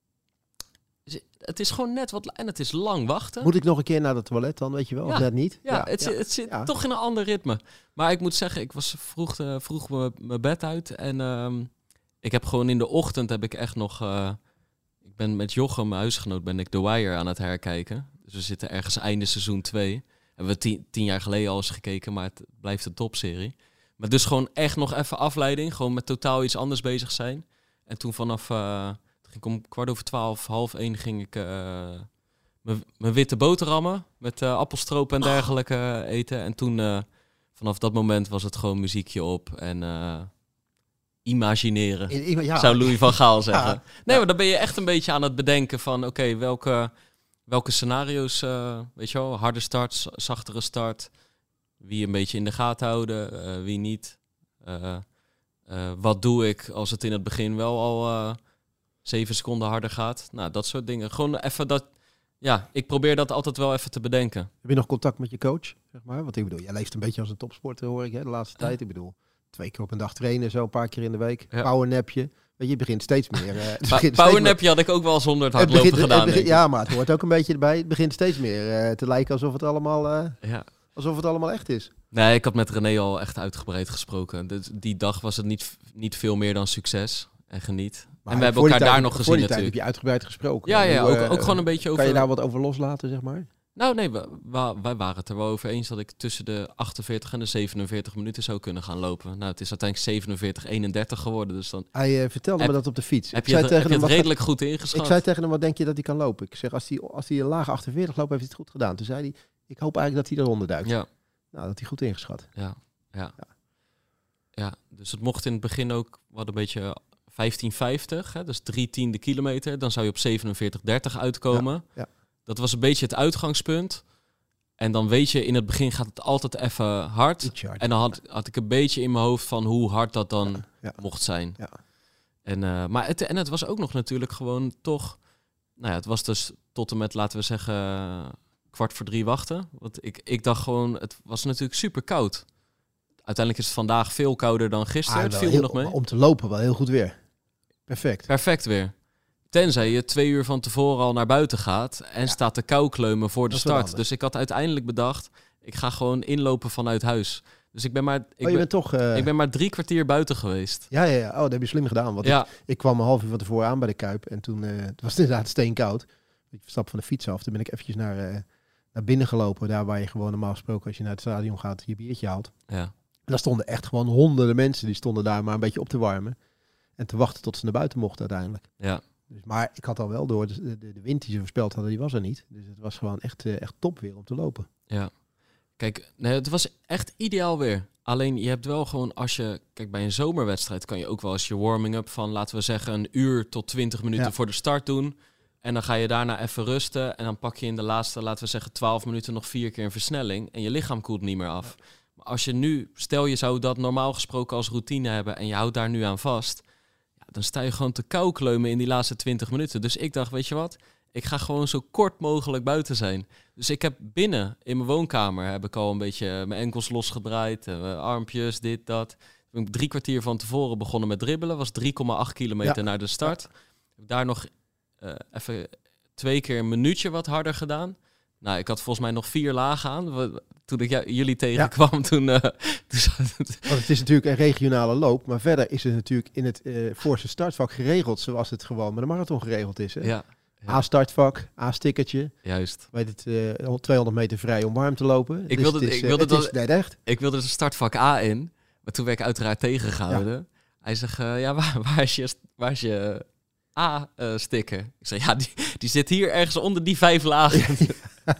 Het is gewoon net wat... En het is lang wachten. Moet ik nog een keer naar het toilet dan, weet je wel? Ja. Of net niet? Ja, ja het, ja. het zit ja. toch in een ander ritme. Maar ik moet zeggen, ik was vroeg, uh, vroeg mijn bed uit. En um, ik heb gewoon in de ochtend heb ik echt nog... Uh, ik ben met Jochem, mijn huisgenoot, ben ik The Wire aan het herkijken. Dus we zitten ergens einde seizoen twee. Hebben we tien, tien jaar geleden al eens gekeken, maar het blijft een topserie. Maar dus gewoon echt nog even afleiding. Gewoon met totaal iets anders bezig zijn. En toen vanaf... Uh, ging ik om kwart over twaalf, half één ging ik uh, mijn witte boterhammen met uh, appelstroop en dergelijke uh, eten. En toen, uh, vanaf dat moment was het gewoon muziekje op en uh, imagineren, in, in, ja. zou Louis van Gaal zeggen. Ja. Nee, ja. maar dan ben je echt een beetje aan het bedenken van, oké, okay, welke, welke scenario's, uh, weet je wel, harde start, zachtere start, wie een beetje in de gaten houden, uh, wie niet. Uh, uh, wat doe ik als het in het begin wel al... Uh, zeven seconden harder gaat. Nou, dat soort dingen. Gewoon even dat... Ja, ik probeer dat altijd wel even te bedenken. Heb je nog contact met je coach, zeg maar? Want ik bedoel, jij leeft een beetje als een topsporter, hoor ik, hè, de laatste ja. tijd. Ik bedoel, twee keer op een dag trainen, zo een paar keer in de week. Ja. Powernapje. Weet je, je begint steeds meer... Uh, pa- Powernapje had ik ook wel zonder het hardlopen begint, gedaan, het begint, Ja, maar het hoort ook een beetje erbij. Het begint steeds meer uh, te lijken alsof het allemaal... Uh, ja. Alsof het allemaal echt is. Nee, ik had met René al echt uitgebreid gesproken. Dus die dag was het niet, niet veel meer dan succes. En geniet. Maar en we hebben elkaar tijd, daar nog gezien voor die natuurlijk. Tijd heb je uitgebreid gesproken. Ja, ja, Hoe, ook, uh, ook gewoon een beetje over... Kan je daar wat over loslaten, zeg maar? Nou nee, we, we, wij waren het er wel over eens dat ik tussen de achtenveertig en de zevenenveertig minuten zou kunnen gaan lopen. Nou, het is uiteindelijk zevenenveertig eenendertig geworden. Dus dan hij uh, vertelde heb, me dat op de fiets. Heb ik je zei het, tegen heb hem, je het redelijk goed ingeschat? Ik zei tegen hem, wat denk je dat hij kan lopen? Ik zeg, als hij als hij een lage achtenveertig loopt, heeft hij het goed gedaan. Toen zei hij, ik hoop eigenlijk dat hij eronder duikt. Ja. Nou, dat hij goed ingeschat. Ja, ja. ja. ja dus het mocht in het begin ook wat een beetje... vijftien vijftig, hè, dus drie tiende kilometer. Dan zou je op zevenenveertig dertig uitkomen. Ja, ja. Dat was een beetje het uitgangspunt. En dan weet je, in het begin gaat het altijd even hard. hard en dan had, had ik een beetje in mijn hoofd van hoe hard dat dan ja, ja. mocht zijn. Ja. En, uh, maar het, en het was ook nog natuurlijk gewoon toch... nou ja, het was dus tot en met, laten we zeggen, uh, kwart voor drie wachten. Want ik, ik dacht gewoon, het was natuurlijk super koud. Uiteindelijk is het vandaag veel kouder dan gisteren. Ah, het viel heel, nog mee. Om te lopen wel heel goed weer. Perfect. Perfect weer. Tenzij je twee uur van tevoren al naar buiten gaat en ja. staat te koukleumen voor de start. Dus ik had uiteindelijk bedacht, ik ga gewoon inlopen vanuit huis. Dus ik ben maar, ik oh, je ben, bent toch, uh... ik ben maar drie kwartier buiten geweest. Ja, ja, ja. Oh, dat heb je slim gedaan. Want ja. ik, ik kwam een half uur van tevoren aan bij de Kuip. En toen uh, het was het inderdaad steenkoud. Ik stap van de fiets af. Toen ben ik eventjes naar, uh, naar binnen gelopen. Daar waar je gewoon normaal gesproken, als je naar het stadion gaat, je biertje haalt. Ja. En daar stonden echt gewoon honderden mensen. Die stonden daar maar een beetje op te warmen. En te wachten tot ze naar buiten mochten uiteindelijk. Ja. Dus, maar ik had al wel door, de, de, de wind die ze voorspeld hadden, die was er niet. Dus het was gewoon echt, uh, echt top weer om te lopen. Ja. Kijk, nee, het was echt ideaal weer. Alleen je hebt wel gewoon, als je... Kijk, bij een zomerwedstrijd kan je ook wel eens je warming-up van, laten we zeggen, een uur tot twintig minuten ja. voor de start doen. En dan ga je daarna even rusten. En dan pak je in de laatste, laten we zeggen, twaalf minuten nog vier keer een versnelling. En je lichaam koelt niet meer af. Ja. Maar als je nu, stel je zou dat normaal gesproken als routine hebben en je houdt daar nu aan vast, ja, dan sta je gewoon te koukleumen in die laatste twintig minuten. Dus ik dacht, weet je wat? Ik ga gewoon zo kort mogelijk buiten zijn. Dus ik heb binnen, in mijn woonkamer, heb ik al een beetje mijn enkels losgedraaid. Mijn armpjes, dit, dat. Toen ben ik drie kwartier van tevoren begonnen met dribbelen. Was drie komma acht kilometer ja. naar de start. Ja. Heb daar nog uh, even twee keer een minuutje wat harder gedaan. Nou, ik had volgens mij nog vier lagen aan. Toen ik j- jullie tegenkwam, ja. toen... Uh, toen Want het is natuurlijk een regionale loop. Maar verder is het natuurlijk in het uh, voorste startvak geregeld, zoals het gewoon met de marathon geregeld is. Hè? Ja. Ja. A-startvak, A-stickertje. Juist. Weet het, uh, tweehonderd meter vrij om warm te lopen. Ik wilde, dus het is, ik wilde het dat, is net echt. Ik wilde de startvak A in, maar toen werd ik uiteraard tegengehouden. Ja. Hij zegt, uh, ja, waar, waar is je, waar is je A-sticker? Uh, ik zeg, ja, die, die zit hier ergens onder die vijf lagen.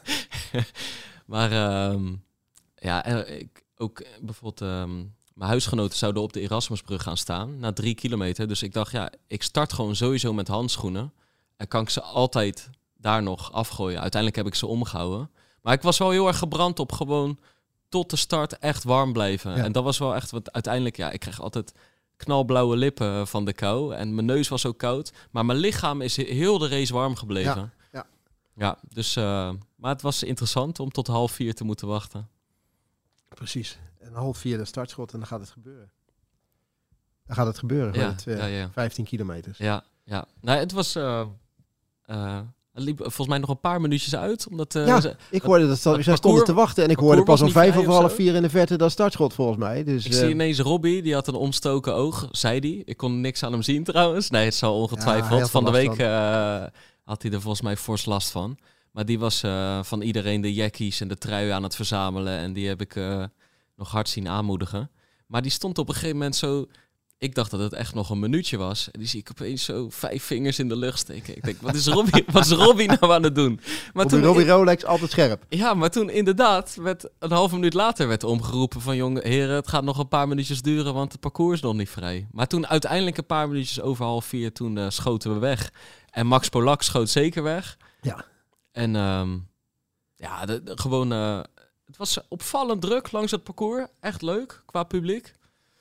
maar um, ja, en ik, ook bijvoorbeeld... Um, mijn huisgenoten zouden op de Erasmusbrug gaan staan, na drie kilometer. Dus ik dacht, ja, ik start gewoon sowieso met handschoenen. En kan ik ze altijd daar nog afgooien. Uiteindelijk heb ik ze omgehouden. Maar ik was wel heel erg gebrand op gewoon tot de start echt warm blijven. Ja. En dat was wel echt, wat uiteindelijk, ja, ik kreeg altijd knalblauwe lippen van de kou. En mijn neus was ook koud. Maar mijn lichaam is heel de race warm gebleven. Ja, ja. ja dus, uh, maar het was interessant om tot half vier te moeten wachten. Precies. En half vier de startschot en dan gaat het gebeuren. Dan gaat het gebeuren. Ja, met, uh, ja, ja. vijftien kilometers. Ja, ja. Nee, het was... Uh, uh, het liep volgens mij nog een paar minuutjes uit. Omdat, uh, ja, ze, ik hoorde dat zij stonden te wachten. En ik hoorde pas om vijf of half vier in de verte dat startschot volgens mij. Dus, ik uh, zie ineens Robbie, die had een omstoken oog, zei die. Ik kon niks aan hem zien trouwens. Nee, het zal ongetwijfeld. Ja, van de week uh, had hij er volgens mij fors last van. Maar die was uh, van iedereen de jackies en de trui aan het verzamelen. En die heb ik uh, nog hard zien aanmoedigen. Maar die stond op een gegeven moment zo... Ik dacht dat het echt nog een minuutje was. En die zie ik opeens zo vijf vingers in de lucht steken. Ik denk, wat is Robbie, wat is Robbie nou aan het doen? Maar Robbie, toen, Robbie Rolex, altijd scherp. Ja, maar toen inderdaad, werd een halve minuut later werd omgeroepen van... jonge heren, het gaat nog een paar minuutjes duren, want het parcours is nog niet vrij. Maar toen uiteindelijk een paar minuutjes over half vier, toen uh, schoten we weg. En Max Polak schoot zeker weg. Ja. En um, ja, de, de, gewoon... Uh, het was opvallend druk langs het parcours. Echt leuk, qua publiek.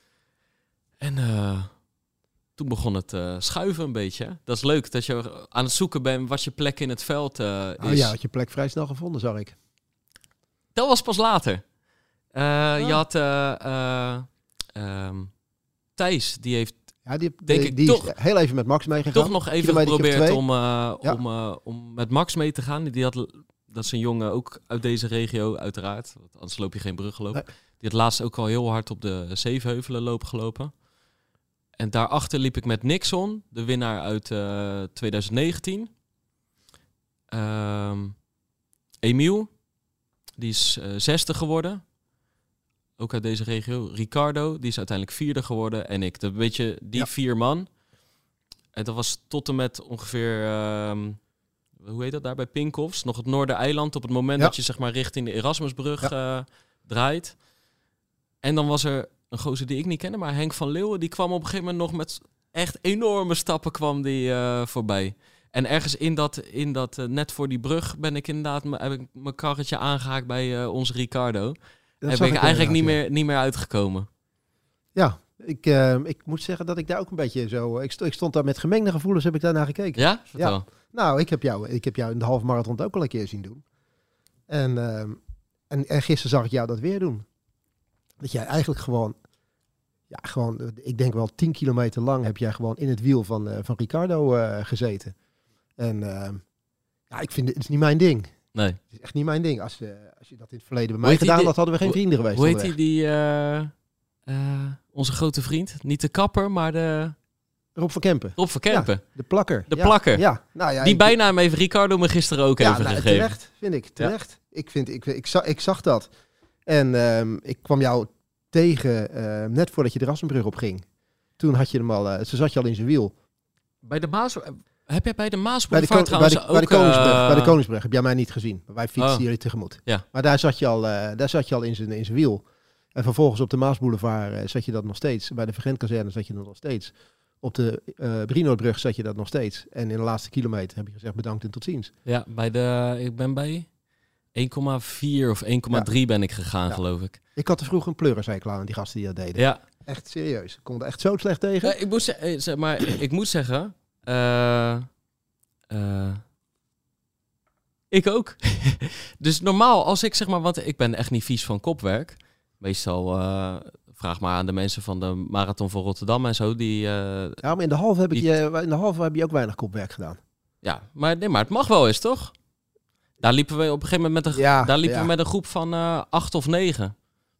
En uh, toen begon het uh, schuiven een beetje. Dat is leuk, dat je aan het zoeken bent wat je plek in het veld uh, is. Oh ja, had je plek vrij snel gevonden, zag ik. Dat was pas later. Uh, oh. Je had uh, uh, um, Thijs, die heeft, ja, die, denk die, ik, die toch, is heel even met Max meegegaan. Toch nog even geprobeerd om, uh, ja. om, uh, om met Max mee te gaan. Die had, dat is een jongen ook uit deze regio, uiteraard. Want anders loop je geen bruggenloop. Nee. Die had laatst ook al heel hard op de Zevenheuvelen loop gelopen. En daarachter liep ik met Nixon, de winnaar uit uh, twintig negentien. Um, Emiel, die is uh, zesde geworden. Ook uit deze regio. Ricardo, die is uiteindelijk vierde geworden. En ik, een beetje die ja. vier man. En dat was tot en met ongeveer, um, hoe heet dat daar bij Pinkhofs? Nog het Noordereiland op het moment ja. dat je zeg maar richting de Erasmusbrug ja. uh, draait. En dan was er een gozer die ik niet kende, maar Henk van Leeuwen, die kwam op een gegeven moment nog met echt enorme stappen kwam die uh, voorbij. En ergens in dat, in dat uh, net voor die brug ben ik inderdaad, m- heb ik mijn karretje aangehaakt bij uh, onze Ricardo. Daar ben ik eigenlijk niet meer, niet meer uitgekomen. Ja, Ik, uh, ik moet zeggen dat ik daar ook een beetje zo... Ik, st- ik stond daar met gemengde gevoelens, heb ik daarnaar gekeken. Ja? Vertel. Ja. Nou, ik heb, jou, ik heb jou in de halve marathon ook al een keer zien doen. En, uh, en, en gisteren zag ik jou dat weer doen. Dat jij eigenlijk gewoon... Ja, gewoon, ik denk wel tien kilometer lang heb jij gewoon in het wiel van, uh, van Ricardo uh, gezeten. En uh, ja, ik vind het is niet mijn ding. Nee. Het is echt niet mijn ding. Als, uh, als je dat in het verleden bij mij gedaan had, hadden we geen vrienden geweest. Hoe heet die, die uh, uh, onze grote vriend? Niet de kapper, maar de... Rob van Kempen. Rob van Kempen. Ja, de plakker. De ja, plakker. Ja. Nou, ja, die ik, bijnaam heeft Ricardo me gisteren ook ja, even nou, gegeven. Terecht, vind ik. Terecht. Ja. Ik, vind, ik, ik, ik, zag, ik zag dat. En um, ik kwam jou tegen uh, net voordat je de Rassenbrug op ging. Toen had je hem al, uh, zat je al in zijn wiel. Bij de Maas... Heb jij bij de Maas bij de, ko- bij, de, ook, bij, de Koningsbrug, uh... bij de Koningsbrug heb jij mij niet gezien. Wij fietsen oh. jullie tegemoet. Ja. Maar daar zat je al, uh, daar zat je al in zijn in zijn wiel. En vervolgens op de Maasboulevard uh, zat je dat nog steeds. Bij de Vergentkazerne zat je dat nog steeds. Op de uh, Brinoordbrug zat je dat nog steeds. En in de laatste kilometer heb je gezegd bedankt en tot ziens. Ja, bij de, ik ben bij één komma vier of één komma drie ja. ben ik gegaan, ja. geloof ik. Ik had er vroeger een pleurencykel aan die gasten die dat deden. Ja. Echt serieus. Ik kon er echt zo slecht tegen. Uh, ik moet ze- zeg maar ik moet zeggen... Uh, uh, ik ook. Dus normaal, als ik zeg maar... Want ik ben echt niet vies van kopwerk. Meestal... Uh, vraag maar aan de mensen van de Marathon van Rotterdam en zo. Die, uh, ja, maar in de halve heb, ik die... je, in de halve heb je ook weinig kopwerk gedaan. Ja, maar, nee, maar het mag wel eens, toch? Daar liepen we op een gegeven moment met een, ja, daar liepen ja. we met een groep van uh, acht of negen.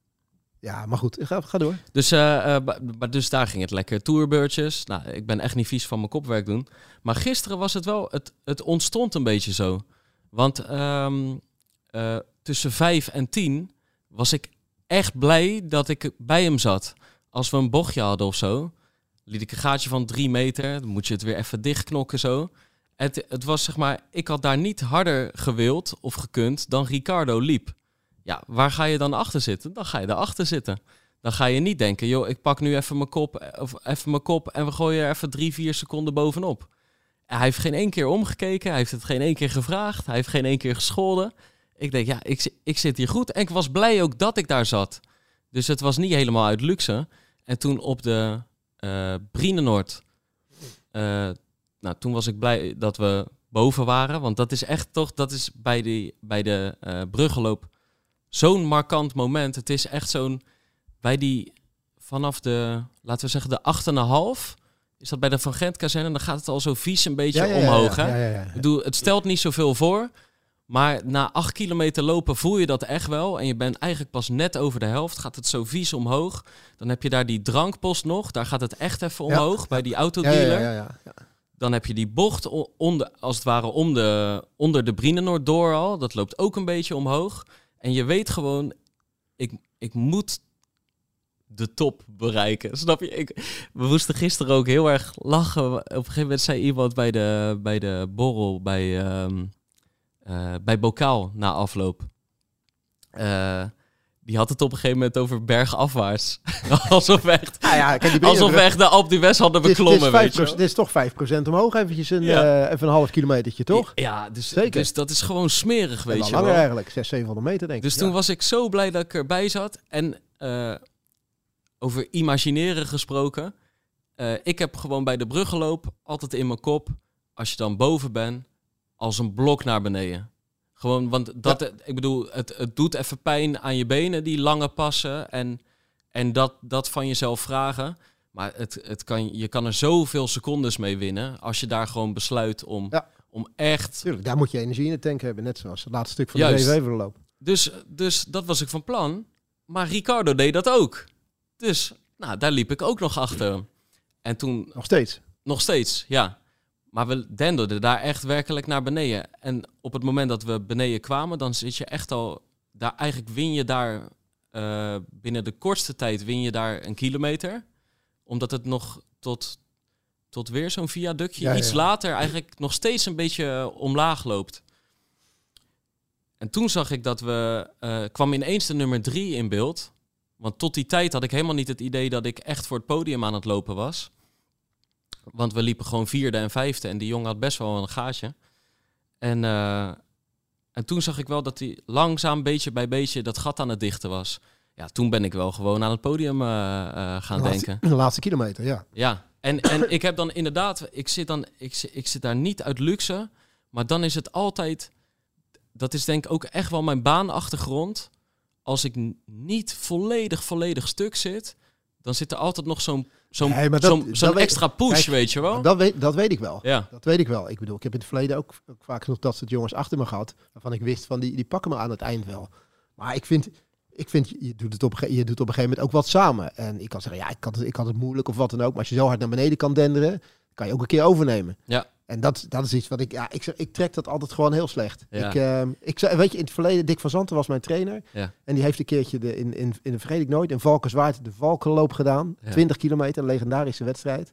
Ja, maar goed, ga, ga door. Dus, uh, uh, dus daar ging het lekker. Tourbeurtjes. Nou, ik ben echt niet vies van mijn kopwerk doen. Maar gisteren was het wel... Het, het ontstond een beetje zo. Want um, uh, tussen vijf en tien was ik echt blij dat ik bij hem zat. Als we een bochtje hadden of zo, liet ik een gaatje van drie meter. Dan moet je het weer even dichtknokken zo. Het, het was zeg maar, ik had daar niet harder gewild of gekund dan Ricardo liep. Ja, waar ga je dan achter zitten? Dan ga je daarachter zitten. Dan ga je niet denken, joh, ik pak nu even mijn kop, of even mijn kop en we gooien er even drie, vier seconden bovenop. Hij heeft geen één keer omgekeken, hij heeft het geen één keer gevraagd, hij heeft geen één keer gescholden. Ik denk, ja, ik, ik zit hier goed. En ik was blij ook dat ik daar zat. Dus het was niet helemaal uit luxe. En toen op de uh, Brienenoord... Uh, nou, toen was ik blij dat we boven waren. Want dat is echt toch... Dat is bij, die, bij de uh, bruggenloop zo'n markant moment. Het is echt zo'n... Bij die... Vanaf de... Laten we zeggen de acht en een half... Is dat bij de Van Gent-kazerne? Dan gaat het al zo vies een beetje ja, ja, omhoog. Ja, ja, ja, ja, ja. Ik bedoel, het stelt niet zoveel voor... Maar na acht kilometer lopen voel je dat echt wel. En je bent eigenlijk pas net over de helft. Gaat het zo vies omhoog. Dan heb je daar die drankpost nog. Daar gaat het echt even omhoog. Ja. Bij die autodealer. Ja, ja, ja, ja. Dan heb je die bocht onder, als het ware om de, onder de Brienenoord door al. Dat loopt ook een beetje omhoog. En je weet gewoon... Ik, ik moet de top bereiken. Snap je? Ik, we moesten gisteren ook heel erg lachen. Op een gegeven moment zei iemand bij de, bij de borrel... bij um, Uh, bij Bokaal na afloop. Uh, die had het op een gegeven moment over bergafwaarts. alsof we echt, ah ja, kijk, alsof we echt de Alpe d'Huez hadden beklommen. Dit is, dit is, dit is toch vijf procent omhoog, eventjes een, ja. uh, even een half kilometertje, toch? Ja, dus, dus dat is gewoon smerig, weet je wel. Langer eigenlijk, zeshonderd, zevenhonderd meter denk ik. Dus ja. toen was ik zo blij dat ik erbij zat. En uh, over imagineren gesproken. Uh, ik heb gewoon bij de bruggenloop altijd in mijn kop, als je dan boven bent, als een blok naar beneden. Gewoon, want dat, ja. ik bedoel, het, het doet even pijn aan je benen, die lange passen. En, en dat, dat van jezelf vragen. Maar het, het kan, je kan er zoveel secondes mee winnen als je daar gewoon besluit om, ja. om echt... Tuurlijk, daar moet je energie in de tank hebben, net zoals het laatste stuk van Juist. de Zevenheuvelloop. Dus, dus dat was ik van plan. Maar Ricardo deed dat ook. Dus, nou, daar liep ik ook nog achter. En toen... Nog steeds? Nog steeds, ja. Maar we denderden daar echt werkelijk naar beneden. En op het moment dat we beneden kwamen, dan zit je echt al... Daar, eigenlijk win je daar uh, binnen de kortste tijd win je daar een kilometer. Omdat het nog tot, tot weer zo'n viaductje ja, iets ja. later eigenlijk nog steeds een beetje omlaag loopt. En toen zag ik dat we... Uh, kwam ineens de nummer drie in beeld. Want tot die tijd had ik helemaal niet het idee dat ik echt voor het podium aan het lopen was. Want we liepen gewoon vierde en vijfde. En die jongen had best wel een gaatje. En, uh, en toen zag ik wel dat hij langzaam, beetje bij beetje, dat gat aan het dichten was. Ja, toen ben ik wel gewoon aan het podium uh, uh, gaan de laatste, denken. De laatste kilometer, ja. Ja, en, en ik heb dan inderdaad... Ik zit, dan, ik, ik zit daar niet uit luxe, maar dan is het altijd... Dat is denk ik ook echt wel mijn baanachtergrond. Als ik n- niet volledig, volledig stuk zit... dan zit er altijd nog zo'n, zo'n, Nee, maar dat- zo'n, zo'n dat extra push, kijk, weet je wel? Dat weet, dat weet ik wel. Ja, Dat weet ik wel. Ik bedoel, ik heb in het verleden ook, ook vaak genoeg dat soort jongens achter me gehad. Waarvan ik wist van die, die pakken me aan het eind wel. Maar ik vind, ik vind je, doet het op, een ge- je doet op een gegeven moment ook wat samen. En ik kan zeggen, ja, ik had, het, ik had het moeilijk of wat dan ook. Maar als je zo hard naar beneden kan denderen, kan je ook een keer overnemen. ja, En dat, dat is iets wat ik, ja, ik, zeg, ik trek dat altijd gewoon heel slecht. Ja. Ik, uh, ik, zei- weet je, in het verleden, Dick van Zanten was mijn trainer. ja. En die heeft een keertje de, in, in, in de vergeet ik nooit, in Valkenswaard de Valkenloop gedaan. Ja. twintig kilometer, een legendarische wedstrijd.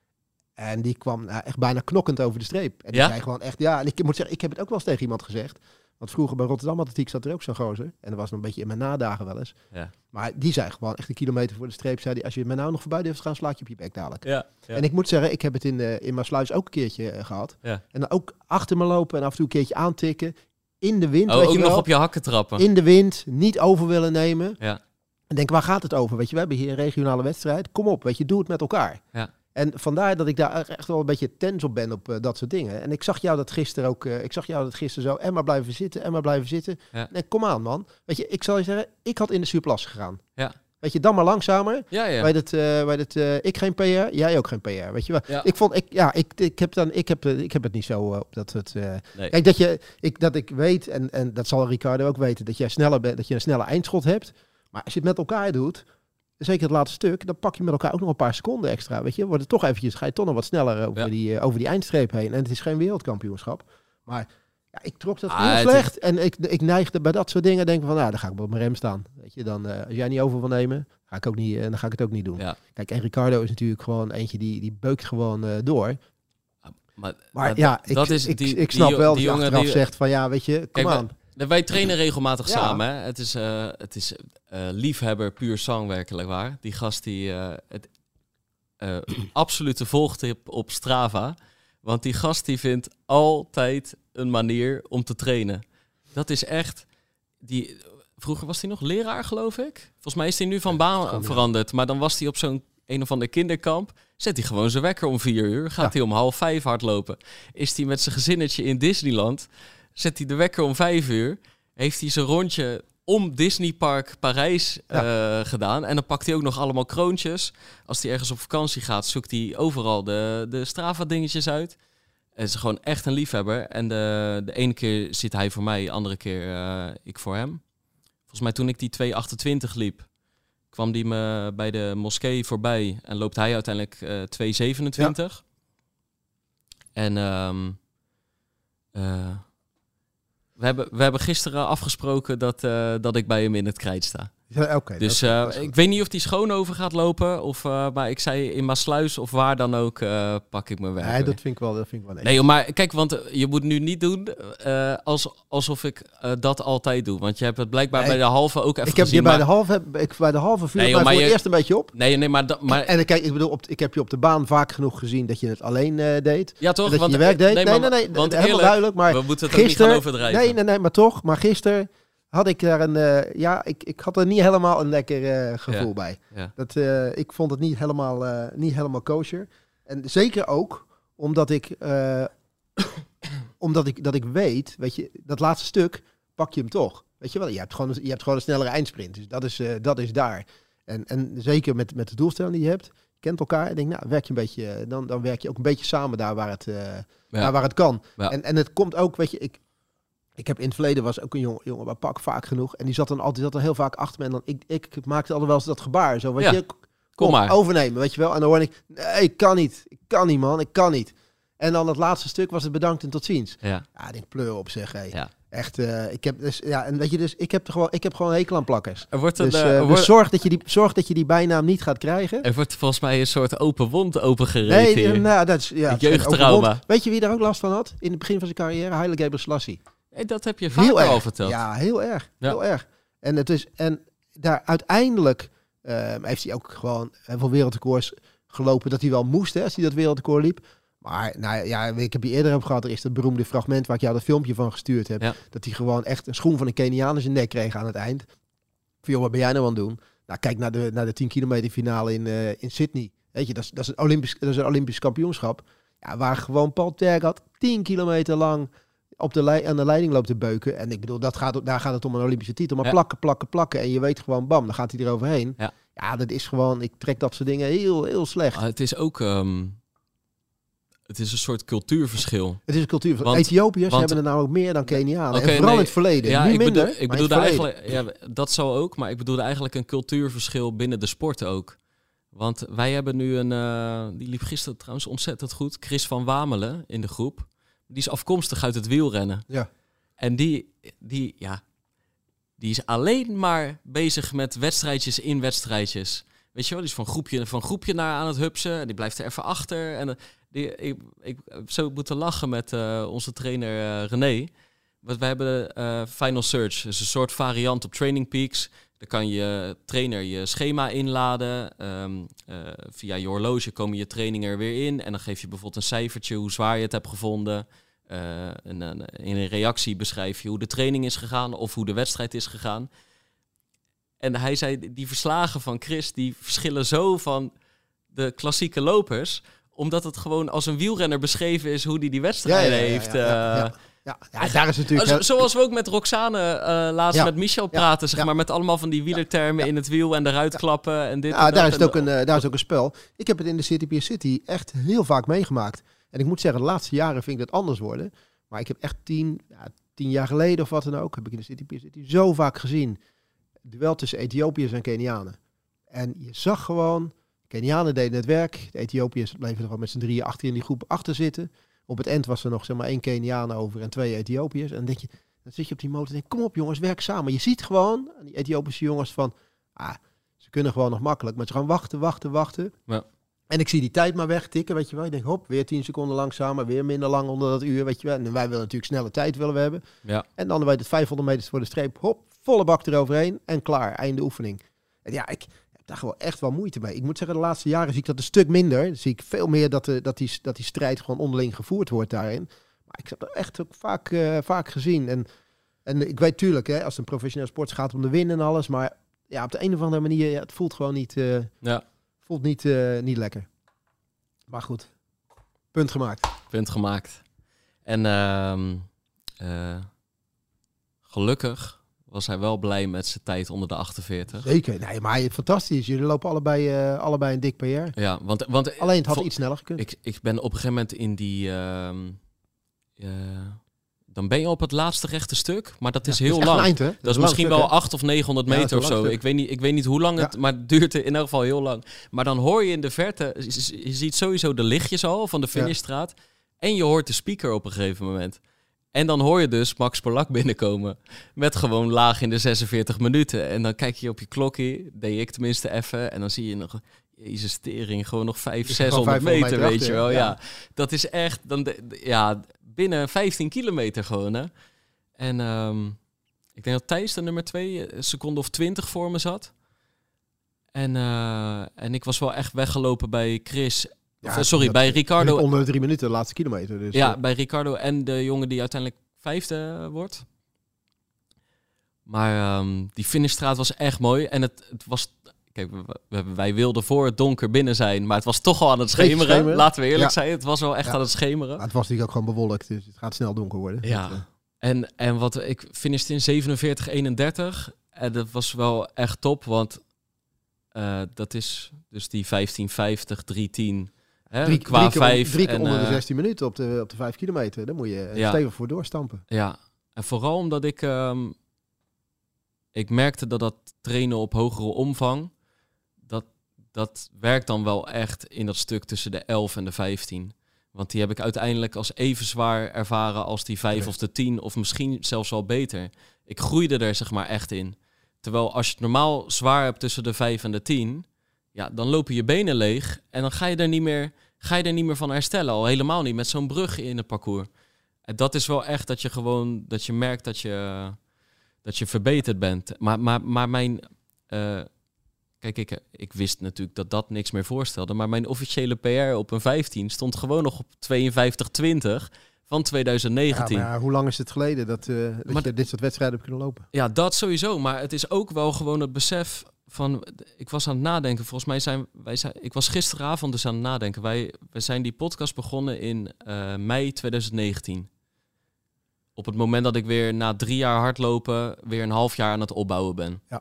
En die kwam nou, echt bijna knokkend over de streep. En die Ja? zei gewoon echt, ja, en ik moet zeggen, ik heb het ook wel eens tegen iemand gezegd. Want vroeger bij Rotterdam Atletiek zat er ook zo'n gozer. En dat was nog een beetje in mijn nadagen wel eens. Ja. Maar die zei gewoon echt een kilometer voor de streep. Zei die, als je me nou nog voorbij durft te gaan, slaat je op je bek dadelijk. Ja, ja. En ik moet zeggen, ik heb het in, uh, in Maasluis ook een keertje uh, gehad. Ja. En dan ook achter me lopen en af en toe een keertje aantikken. In de wind, Oh, weet ook je nog wel. op je hakken trappen. In de wind, niet over willen nemen. Ja, En denk, waar gaat het over? Weet je, we hebben hier een regionale wedstrijd. Kom op, weet je, doe het met elkaar. ja. En vandaar dat ik daar echt wel een beetje tens op ben op uh, dat soort dingen. En ik zag jou dat gisteren ook, uh, ik zag jou dat gisteren zo, en maar blijven zitten, en maar blijven zitten. Ja. Nee, kom aan man. Weet je, ik zal je zeggen, ik had in de surplus gegaan. Ja. Weet je, dan maar langzamer. Ja, ja. Bij het, uh, bij het, uh, ik geen P R, jij ook geen P R. Weet je wel? Ja. Ik vond, ik, ja, ik, ik heb dan, ik heb, uh, ik heb het niet zo uh, op dat het. Uh, Nee. Kijk, dat je, ik, dat ik weet en, en dat zal Ricardo ook weten, dat jij sneller bent, dat je een snelle eindschot hebt. Maar als je het met elkaar doet, zeker het laatste stuk, dan pak je met elkaar ook nog een paar seconden extra. Weet je, wordt het toch eventjes, ga je toch nog wat sneller over, Ja. die, uh, over die eindstreep heen. En het is geen wereldkampioenschap. Maar ja, ik trok dat Ah, heel het slecht. En ik, ik neigde bij dat soort dingen, denken van, nou, dan ga ik wel op mijn rem staan. Weet je, dan, uh, als jij niet over wil nemen, ga ik ook niet, uh, dan ga ik het ook niet doen. Ja. Kijk, en Ricardo is natuurlijk gewoon eentje die, die beukt gewoon uh, door. Maar, Maar dat- ja, ik, dat is ik, die, ik snap die, wel die dat je jongen achteraf die, zegt van, ja, weet je, kom Kijk, aan. wij, wij trainen regelmatig Ja. samen. Hè? Het is, uh, het is uh, liefhebber puur zang werkelijk waar. Die gast die uh, het uh, absolute volgtip op Strava. Want die gast die vindt altijd een manier om te trainen. Dat is echt... Die, vroeger was hij nog leraar, geloof ik. Volgens mij is hij nu van baan gewoon, ja. veranderd. Maar dan was hij op zo'n een of ander kinderkamp. Zet hij gewoon zijn wekker om vier uur. Gaat Ja. hij om half vijf hardlopen. Is hij met zijn gezinnetje in Disneyland. Zet hij de wekker om vijf uur. Heeft hij zijn rondje om Disneypark Parijs uh, gedaan. En dan pakt hij ook nog allemaal kroontjes. Als hij ergens op vakantie gaat, zoekt hij overal de, de Strava dingetjes uit. Het is gewoon echt een liefhebber. En de, de ene keer zit hij voor mij, de andere keer uh, ik voor hem. Volgens mij toen ik die twee achtentwintig liep, kwam die me bij de moskee voorbij. En loopt hij uiteindelijk uh, twee zevenentwintig. Ja. En um, uh, we, hebben, we hebben gisteren afgesproken dat, uh, dat ik bij hem in het krijt sta. Ja, okay, dus dat, uh, dat ik weet niet of die schoon over gaat lopen. Of, uh, maar ik zei in Maasluis of waar dan ook uh, pak ik mijn werk. Nee, dat vind ik wel, dat vind ik wel. Nee, maar kijk, want uh, je moet nu niet doen uh, als, alsof ik uh, dat altijd doe. Want je hebt het blijkbaar nee, bij de halve ook even ik heb gezien. Je bij, maar... de halve, heb, ik, bij de halve vuur nee, maar voor je... het eerst een beetje op. Nee, nee, maar... Da, maar... En, en kijk, ik bedoel, op, ik heb je op de baan vaak genoeg gezien dat je het alleen uh, deed. Ja, toch? Dat want, je je werk deed. Nee, nee, maar, nee, nee, want helemaal eerlijk, duidelijk. Maar we moeten het gisteren, niet gaan overdrijven. Nee, nee, nee, maar toch. Maar gisteren had ik daar een... Uh, ja, ik, ik had er niet helemaal een lekker uh, gevoel ja. bij. Ja. Dat, uh, ik vond het niet helemaal, uh, niet helemaal kosher. En zeker ook omdat ik... Uh, omdat ik, dat ik weet, weet je, dat laatste stuk pak je hem toch. Weet je wel, je hebt gewoon, je hebt gewoon een snellere eindsprint. Dus dat is, uh, dat is daar. En, en zeker met, met de doelstelling die je hebt, kent elkaar. Ik denk, nou, werk je een beetje, dan, dan werk je ook een beetje samen daar waar het, uh, ja. daar waar het kan. Ja. En, en het komt ook, weet je, ik, ik heb in het verleden was ook een jongen, jongen bij Pak vaak genoeg. En die zat dan altijd zat dan heel vaak achter me. En dan, ik, ik maakte altijd wel eens dat gebaar. Zo, weet ja. je, kom, kom maar. Overnemen, weet je wel. En dan hoor ik, nee, ik kan niet. Ik kan niet, man. Ik kan niet. En dan het laatste stuk was het bedankt en tot ziens. Ja, ja ik denk pleur op zich. Hey. Ja. Echt, uh, ik heb dus, ja, en weet je, dus ik heb er gewoon, ik heb gewoon een hekel aan plakkers. Er wordt een, dus, uh, uh, er wordt... dus zorg dat je die, zorg dat je die bijnaam niet gaat krijgen. Er wordt volgens mij een soort open wond opengereden nee, hier. Nou, dat is ja, het jeugdtrauma. Weet je wie daar ook last van had in het begin van zijn carrière? Haile Gebrselassie. Hey, dat heb je vaker al verteld. Ja, heel erg, ja. heel erg. En het is en daar uiteindelijk uh, heeft hij ook gewoon heel veel wereldrecords gelopen dat hij wel moest, hè, als hij dat wereldrecord liep. Maar nou ja, ik heb je eerder op gehad. Er is dat beroemde fragment waar ik jou dat filmpje van gestuurd heb. Ja. Dat hij gewoon echt een schoen van een Keniaan in zijn nek kreeg aan het eind. Joh, wat ben jij nou aan het doen? Nou, kijk naar de, naar de tien kilometer finale in, uh, in Sydney. Weet je, dat is, dat is een Olympisch, dat is een Olympisch kampioenschap. Ja, waar gewoon Paul Tergat tien kilometer lang op de lei- aan de leiding loopt te beuken. En ik bedoel, dat gaat, daar gaat het om een Olympische titel. Maar ja. plakken, plakken, plakken. En je weet gewoon, bam, dan gaat hij eroverheen. Ja. ja, dat is gewoon, ik trek dat soort dingen heel, heel slecht. Uh, het is ook... Um... Het is een soort cultuurverschil. Het is een cultuurverschil. Want, Ethiopiërs want, hebben er nou ook meer dan Kenianen. Okay, en vooral nee, in het verleden. Ja, nu ik minder, bedoel, ik maar bedoelde in het eigenlijk, ja, dat zal ook, maar ik bedoelde eigenlijk een cultuurverschil binnen de sport ook. Want wij hebben nu een, uh, die liep gisteren trouwens ontzettend goed, Chris van Wamelen in de groep. Die is afkomstig uit het wielrennen. Ja. En die, die, ja, die is alleen maar bezig met wedstrijdjes in wedstrijdjes. Weet je wel, die is van groepje, van groepje naar aan het hupsen. En die blijft er even achter. En die, ik, ik heb zo moeten lachen met uh, onze trainer uh, René. Want we hebben uh, Final Search. Dat is een soort variant op Training Peaks. Dan kan je trainer je schema inladen. Um, uh, via je horloge komen je trainingen er weer in. En dan geef je bijvoorbeeld een cijfertje hoe zwaar je het hebt gevonden. Uh, en, uh, in een reactie beschrijf je hoe de training is gegaan of hoe de wedstrijd is gegaan. En hij zei, die verslagen van Chris, die verschillen zo van de klassieke lopers, omdat het gewoon als een wielrenner beschreven is hoe die die wedstrijden ja, ja, ja, heeft. Ja, ja, ja. Uh, ja, ja, daar is natuurlijk... Zo, zoals we ook met Roxane uh, laatst ja, met Michel praten, zeg ja, maar, met allemaal van die wielertermen ja, in het wiel en eruit klappen ja. en dit ja, en dat. Daar is, het ook een, uh, daar is ook een spel. Ik heb het in de City Pier City echt heel vaak meegemaakt. En ik moet zeggen, de laatste jaren vind ik dat anders worden. Maar ik heb echt tien, ja, tien jaar geleden of wat dan ook, heb ik in de City Pier City zo vaak gezien. Duel tussen Ethiopiërs en Kenianen. En je zag gewoon, Kenianen deden het werk, de Ethiopiërs bleven er gewoon met z'n drieën achter in die groep achter zitten. Op het eind was er nog zeg maar één Keniaan over en twee Ethiopiërs. En dan denk je, dan zit je op die motor en denk, kom op jongens, werk samen. Je ziet gewoon aan die Ethiopische jongens van, ah, ze kunnen gewoon nog makkelijk, maar ze gaan wachten, wachten, wachten. Ja. En ik zie die tijd maar wegtikken, weet je wel. Ik denk, hop, weer tien seconden langzamer, weer minder lang onder dat uur, weet je wel. En wij willen natuurlijk snelle tijd willen we hebben. Ja. En dan bij de vijfhonderd meters voor de streep, hop, volle bak eroverheen en klaar, einde oefening. En ja, ik heb daar gewoon echt wel moeite mee. Ik moet zeggen, de laatste jaren zie ik dat een stuk minder. Dan zie ik veel meer dat, de, dat, die, dat die strijd gewoon onderling gevoerd wordt daarin. Maar ik heb dat echt ook vaak, uh, vaak gezien. En, en ik weet tuurlijk, hè, als het een professioneel sport gaat om de winnen en alles, maar ja, op de een of andere manier, ja, het voelt gewoon niet, uh, ja. voelt niet, uh, niet lekker. Maar goed, punt gemaakt. Punt gemaakt. En uh, uh, gelukkig was hij wel blij met zijn tijd onder de achtenveertig. Zeker. Nee, maar fantastisch. Jullie lopen allebei, uh, allebei een dik P R. Ja, want, want alleen het had vol, iets sneller gekund. Ik, ik ben op een gegeven moment in die... Uh, uh, dan ben je op het laatste rechte stuk, maar dat is ja, heel is lang. Eind, dat, dat is, is misschien stuk, wel acht of negenhonderd meter ja, of zo. Ik weet, niet, ik weet niet hoe lang het, ja. maar het duurt in elk geval heel lang. Maar dan hoor je in de verte, je ziet sowieso de lichtjes al van de finishstraat. Ja. En je hoort de speaker op een gegeven moment. En dan hoor je dus Max Polak binnenkomen met gewoon laag in de zesenveertig minuten. En dan kijk je op je klokje, deed ik tenminste even. En dan zie je nog, jezus tering, gewoon nog vijfhonderd, zeshonderd meter, meter weet je wel. Ja. ja, dat is echt, dan de, ja, binnen vijftien kilometer gewoon, hè. En um, ik denk dat Thijs de nummer twee, een seconde of twintig voor me zat. En, uh, en ik was wel echt weggelopen bij Chris... Ja, of, sorry, bij Ricardo... Onder de drie minuten, de laatste kilometer. Dus ja, uh. bij Ricardo en de jongen die uiteindelijk vijfde wordt. Maar um, die finishstraat was echt mooi. En het, het was... Kijk, we, wij wilden voor het donker binnen zijn, maar het was toch al aan het schemeren. schemeren. Laten we eerlijk ja. zijn, het was wel echt ja. aan het schemeren. Maar het was natuurlijk ook gewoon bewolkt, dus het gaat snel donker worden. Ja, dat, uh... en, en wat ik finishte in zevenenveertig eenendertig. En dat was wel echt top, want uh, dat is dus die vijftien vijftig, drie tien... Hè, drie, qua drie, vijf. Drie keer en, onder de uh, zestien minuten op de, op de vijf kilometer. Daar moet je ja. stevig voor doorstampen. Ja, en vooral omdat ik... Um, ik merkte dat dat trainen op hogere omvang... Dat, dat werkt dan wel echt in dat stuk tussen de elf en de vijftien. Want die heb ik uiteindelijk als even zwaar ervaren als die vijf ja. of de tien. Of misschien zelfs wel beter. Ik groeide er zeg maar echt in. Terwijl als je het normaal zwaar hebt tussen de vijf en de tien... Ja, dan lopen je benen leeg en dan ga je er niet meer, ga je er niet meer van herstellen. Al helemaal niet met zo'n brug in het parcours. En dat is wel echt dat je gewoon, dat je merkt dat je, dat je verbeterd bent. Maar, maar, maar mijn, uh, kijk, ik, ik wist natuurlijk dat dat niks meer voorstelde. Maar mijn officiële P R op een vijftien stond gewoon nog op tweeënvijftig twintig. van twintig negentien. Ja, maar ja, hoe lang is het geleden dat, uh, dat maar, je dit soort wedstrijden hebt kunnen lopen? Ja, dat sowieso. Maar het is ook wel gewoon het besef van... Ik was aan het nadenken. Volgens mij zijn wij... Zijn, ik was gisteravond dus aan het nadenken. Wij, wij zijn die podcast begonnen in uh, mei twintig negentien. Op het moment dat ik weer na drie jaar hardlopen... weer een half jaar aan het opbouwen ben. Ja.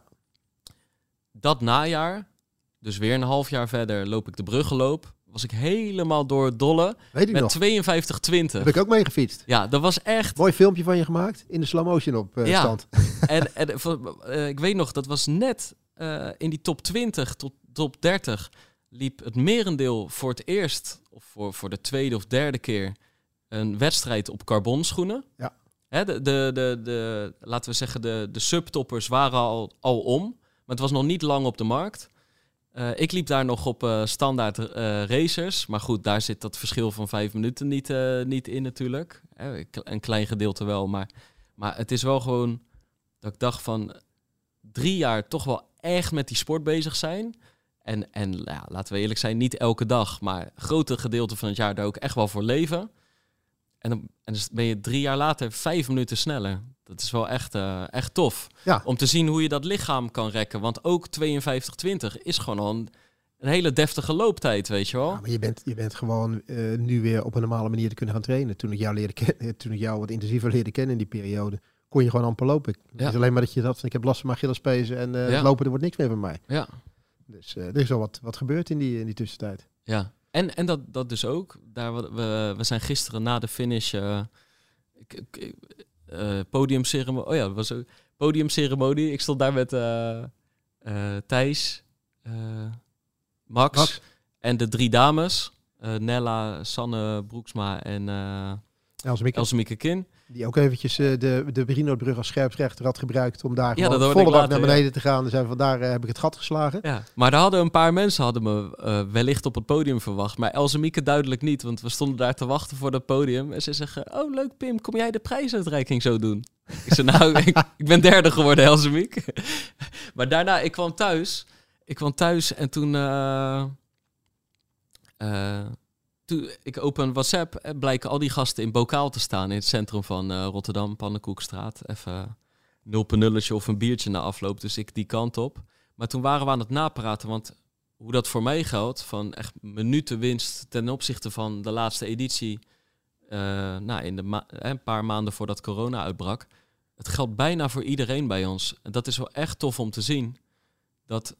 Dat najaar, dus weer een half jaar verder... loop ik de Bruggeloop. Was ik helemaal door het dolle. Weet ik met nog. tweeënvijftig twintig. Heb ik ook mee gefietst. Ja, dat was echt... Mooi filmpje van je gemaakt. In de slow motion op uh, ja. stand. En, en uh, ik weet nog, dat was net uh, in die top twintig tot top dertig... liep het merendeel voor het eerst... of voor, voor de tweede of derde keer... een wedstrijd op carbonschoenen. Ja. Hè, de, de, de, de, laten we zeggen, de, de subtoppers waren al, al om. Maar het was nog niet lang op de markt. Uh, ik liep daar nog op uh, standaard uh, racers. Maar goed, daar zit dat verschil van vijf minuten niet, uh, niet in natuurlijk. Eh, een klein gedeelte wel. Maar, maar het is wel gewoon dat ik dacht van... drie jaar toch wel echt met die sport bezig zijn. En, en ja, laten we eerlijk zijn, niet elke dag. Maar grote gedeelte van het jaar daar ook echt wel voor leven. En dan, en dan ben je drie jaar later vijf minuten sneller. Dat is wel echt, uh, echt tof. Ja. Om te zien hoe je dat lichaam kan rekken. Want ook tweeënvijftig twintig is gewoon al een, een hele deftige looptijd, weet je wel. Ja, maar je bent, je bent gewoon uh, nu weer op een normale manier te kunnen gaan trainen. Toen ik jou, leerde ken- toen ik jou wat intensiever leerde kennen in die periode, kon je gewoon amper lopen. Het Ja. is alleen maar dat je dat van, ik heb last van mijn Achillespezen en uh, Ja. lopen, er wordt niks meer van mij. Ja. Dus uh, er is al wat, wat gebeurd in die, in die tussentijd. Ja, en, en dat, dat dus ook. Daar, we, we zijn gisteren na de finish... Uh, ik, ik, uh, podiumceremonie... Oh ja, dat was ook podiumceremonie. Ik stond daar met uh, uh, Thijs, uh, Max, Max en de drie dames. Uh, Nella, Sanne Broeksma en uh, Elsemieke, Elsemieke Kin. die ook eventjes uh, de, de Berinootbrug als scherpsrechter had gebruikt om daar Ja, dat gewoon hoorde ik volle bak later, naar beneden ja. te gaan. Dus vandaar uh, heb ik het gat geslagen. Ja, maar daar hadden een paar mensen hadden me uh, wellicht op het podium verwacht. Maar Elsemieke duidelijk niet, want we stonden daar te wachten voor dat podium. En ze zeggen, oh leuk Pim, kom jij de prijsuitreiking zo doen? Ik zei, nou, ik, ik ben derde geworden, Elsemiek. Maar daarna, ik kwam thuis. Ik kwam thuis en toen... Uh, uh, toen ik open WhatsApp en blijken al die gasten in Bokaal te staan in het centrum van uh, Rotterdam, Pannenkoekstraat. Even nul nulletje of een biertje na afloop, dus ik die kant op. Maar toen waren we aan het napraten, want hoe dat voor mij geldt, van echt minuten winst ten opzichte van de laatste editie, uh, nou, in de ma- een paar maanden voordat corona uitbrak. Het geldt bijna voor iedereen bij ons. En dat is wel echt tof om te zien, dat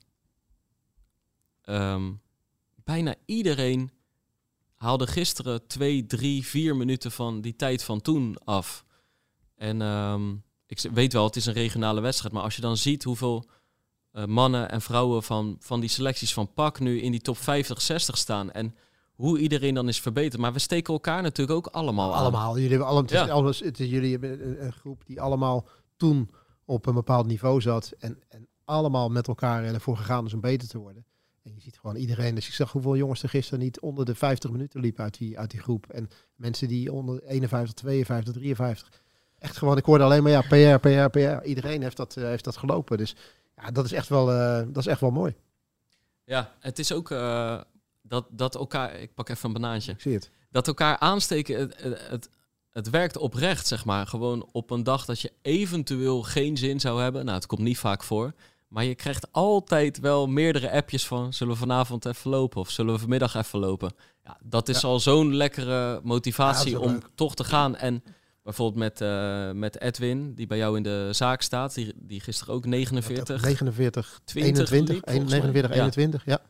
um, bijna iedereen haalde gisteren twee, drie, vier minuten van die tijd van toen af. En um, ik weet wel, het is een regionale wedstrijd, maar als je dan ziet hoeveel uh, mannen en vrouwen van, van die selecties van P A C nu in die top vijftig, zestig staan en hoe iedereen dan is verbeterd. Maar we steken elkaar natuurlijk ook allemaal aan. Allemaal. Jullie hebben allemaal, het is Ja. alles, het is, jullie hebben een, een groep die allemaal toen op een bepaald niveau zat en, en allemaal met elkaar ervoor gegaan is om beter te worden. En je ziet gewoon iedereen. Dus ik zag hoeveel jongens er gisteren niet onder de vijftig minuten liepen uit die, uit die groep. En mensen die onder eenenvijftig, tweeënvijftig, drieënvijftig. Echt gewoon, ik hoorde alleen maar ja, P R, P R, P R. Iedereen heeft dat, uh, heeft dat gelopen. Dus ja, dat is echt wel, uh, dat is echt wel mooi. Ja, het is ook uh, dat, dat elkaar... Ik pak even een banaantje. Ik zie het. Dat elkaar aansteken, het, het, het werkt oprecht, zeg maar. Gewoon op een dag dat je eventueel geen zin zou hebben. Nou, het komt niet vaak voor. Maar je krijgt altijd wel meerdere appjes van... zullen we vanavond even lopen of zullen we vanmiddag even lopen? Ja, dat is Ja. al zo'n lekkere motivatie Ja, dat is om ook leuk. toch te gaan. En bijvoorbeeld met, uh, met Edwin, die bij jou in de zaak staat... die, die gisteren ook negenenveertig... negenenveertig, twintig eenentwintig, liep, volgens mij. negenenveertig, Ja. eenentwintig, ja.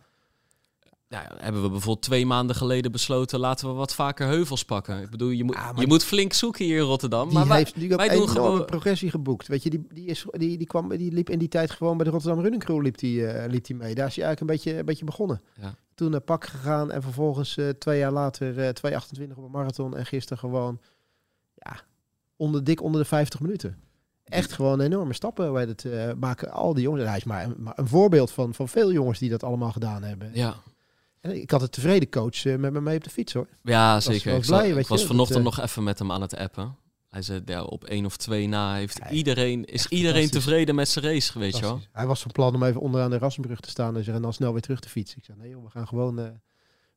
Ja, hebben we bijvoorbeeld twee maanden geleden besloten... laten we wat vaker heuvels pakken. Ik bedoel, je moet, Ja, maar je moet flink zoeken hier in Rotterdam. Die maar wij, heeft die wij een doen enorme gewoon... progressie geboekt. Weet je, die, die, is, die, die, kwam, die liep in die tijd gewoon bij de Rotterdam Running Crew liep die, uh, liep die mee. Daar is hij eigenlijk een beetje, een beetje begonnen. Ja. Toen naar P A C gegaan en vervolgens uh, twee jaar later uh, twee achtentwintig op een marathon. En gisteren gewoon ja, onder, dik onder de vijftig minuten. Echt gewoon enorme stappen bij het uh, maken. Al die jongens. Hij is maar een, maar een voorbeeld van, van veel jongens die dat allemaal gedaan hebben. Ja. En ik had een tevreden coach uh, met me mee op de fiets hoor. Ja, Was- zeker. was ik, zat- blij, ik weet was je, vanochtend dat, nog even met hem aan het appen. Hij zei, ja, op één of twee na heeft Ja, iedereen, is echt iedereen fantastisch. tevreden met zijn race, weet je wel. Fantastisch. Hij was van plan om even onderaan de Rassenbrug te staan en, zeggen, en dan snel weer terug te fietsen. Ik zei, nee joh, we gaan gewoon, uh,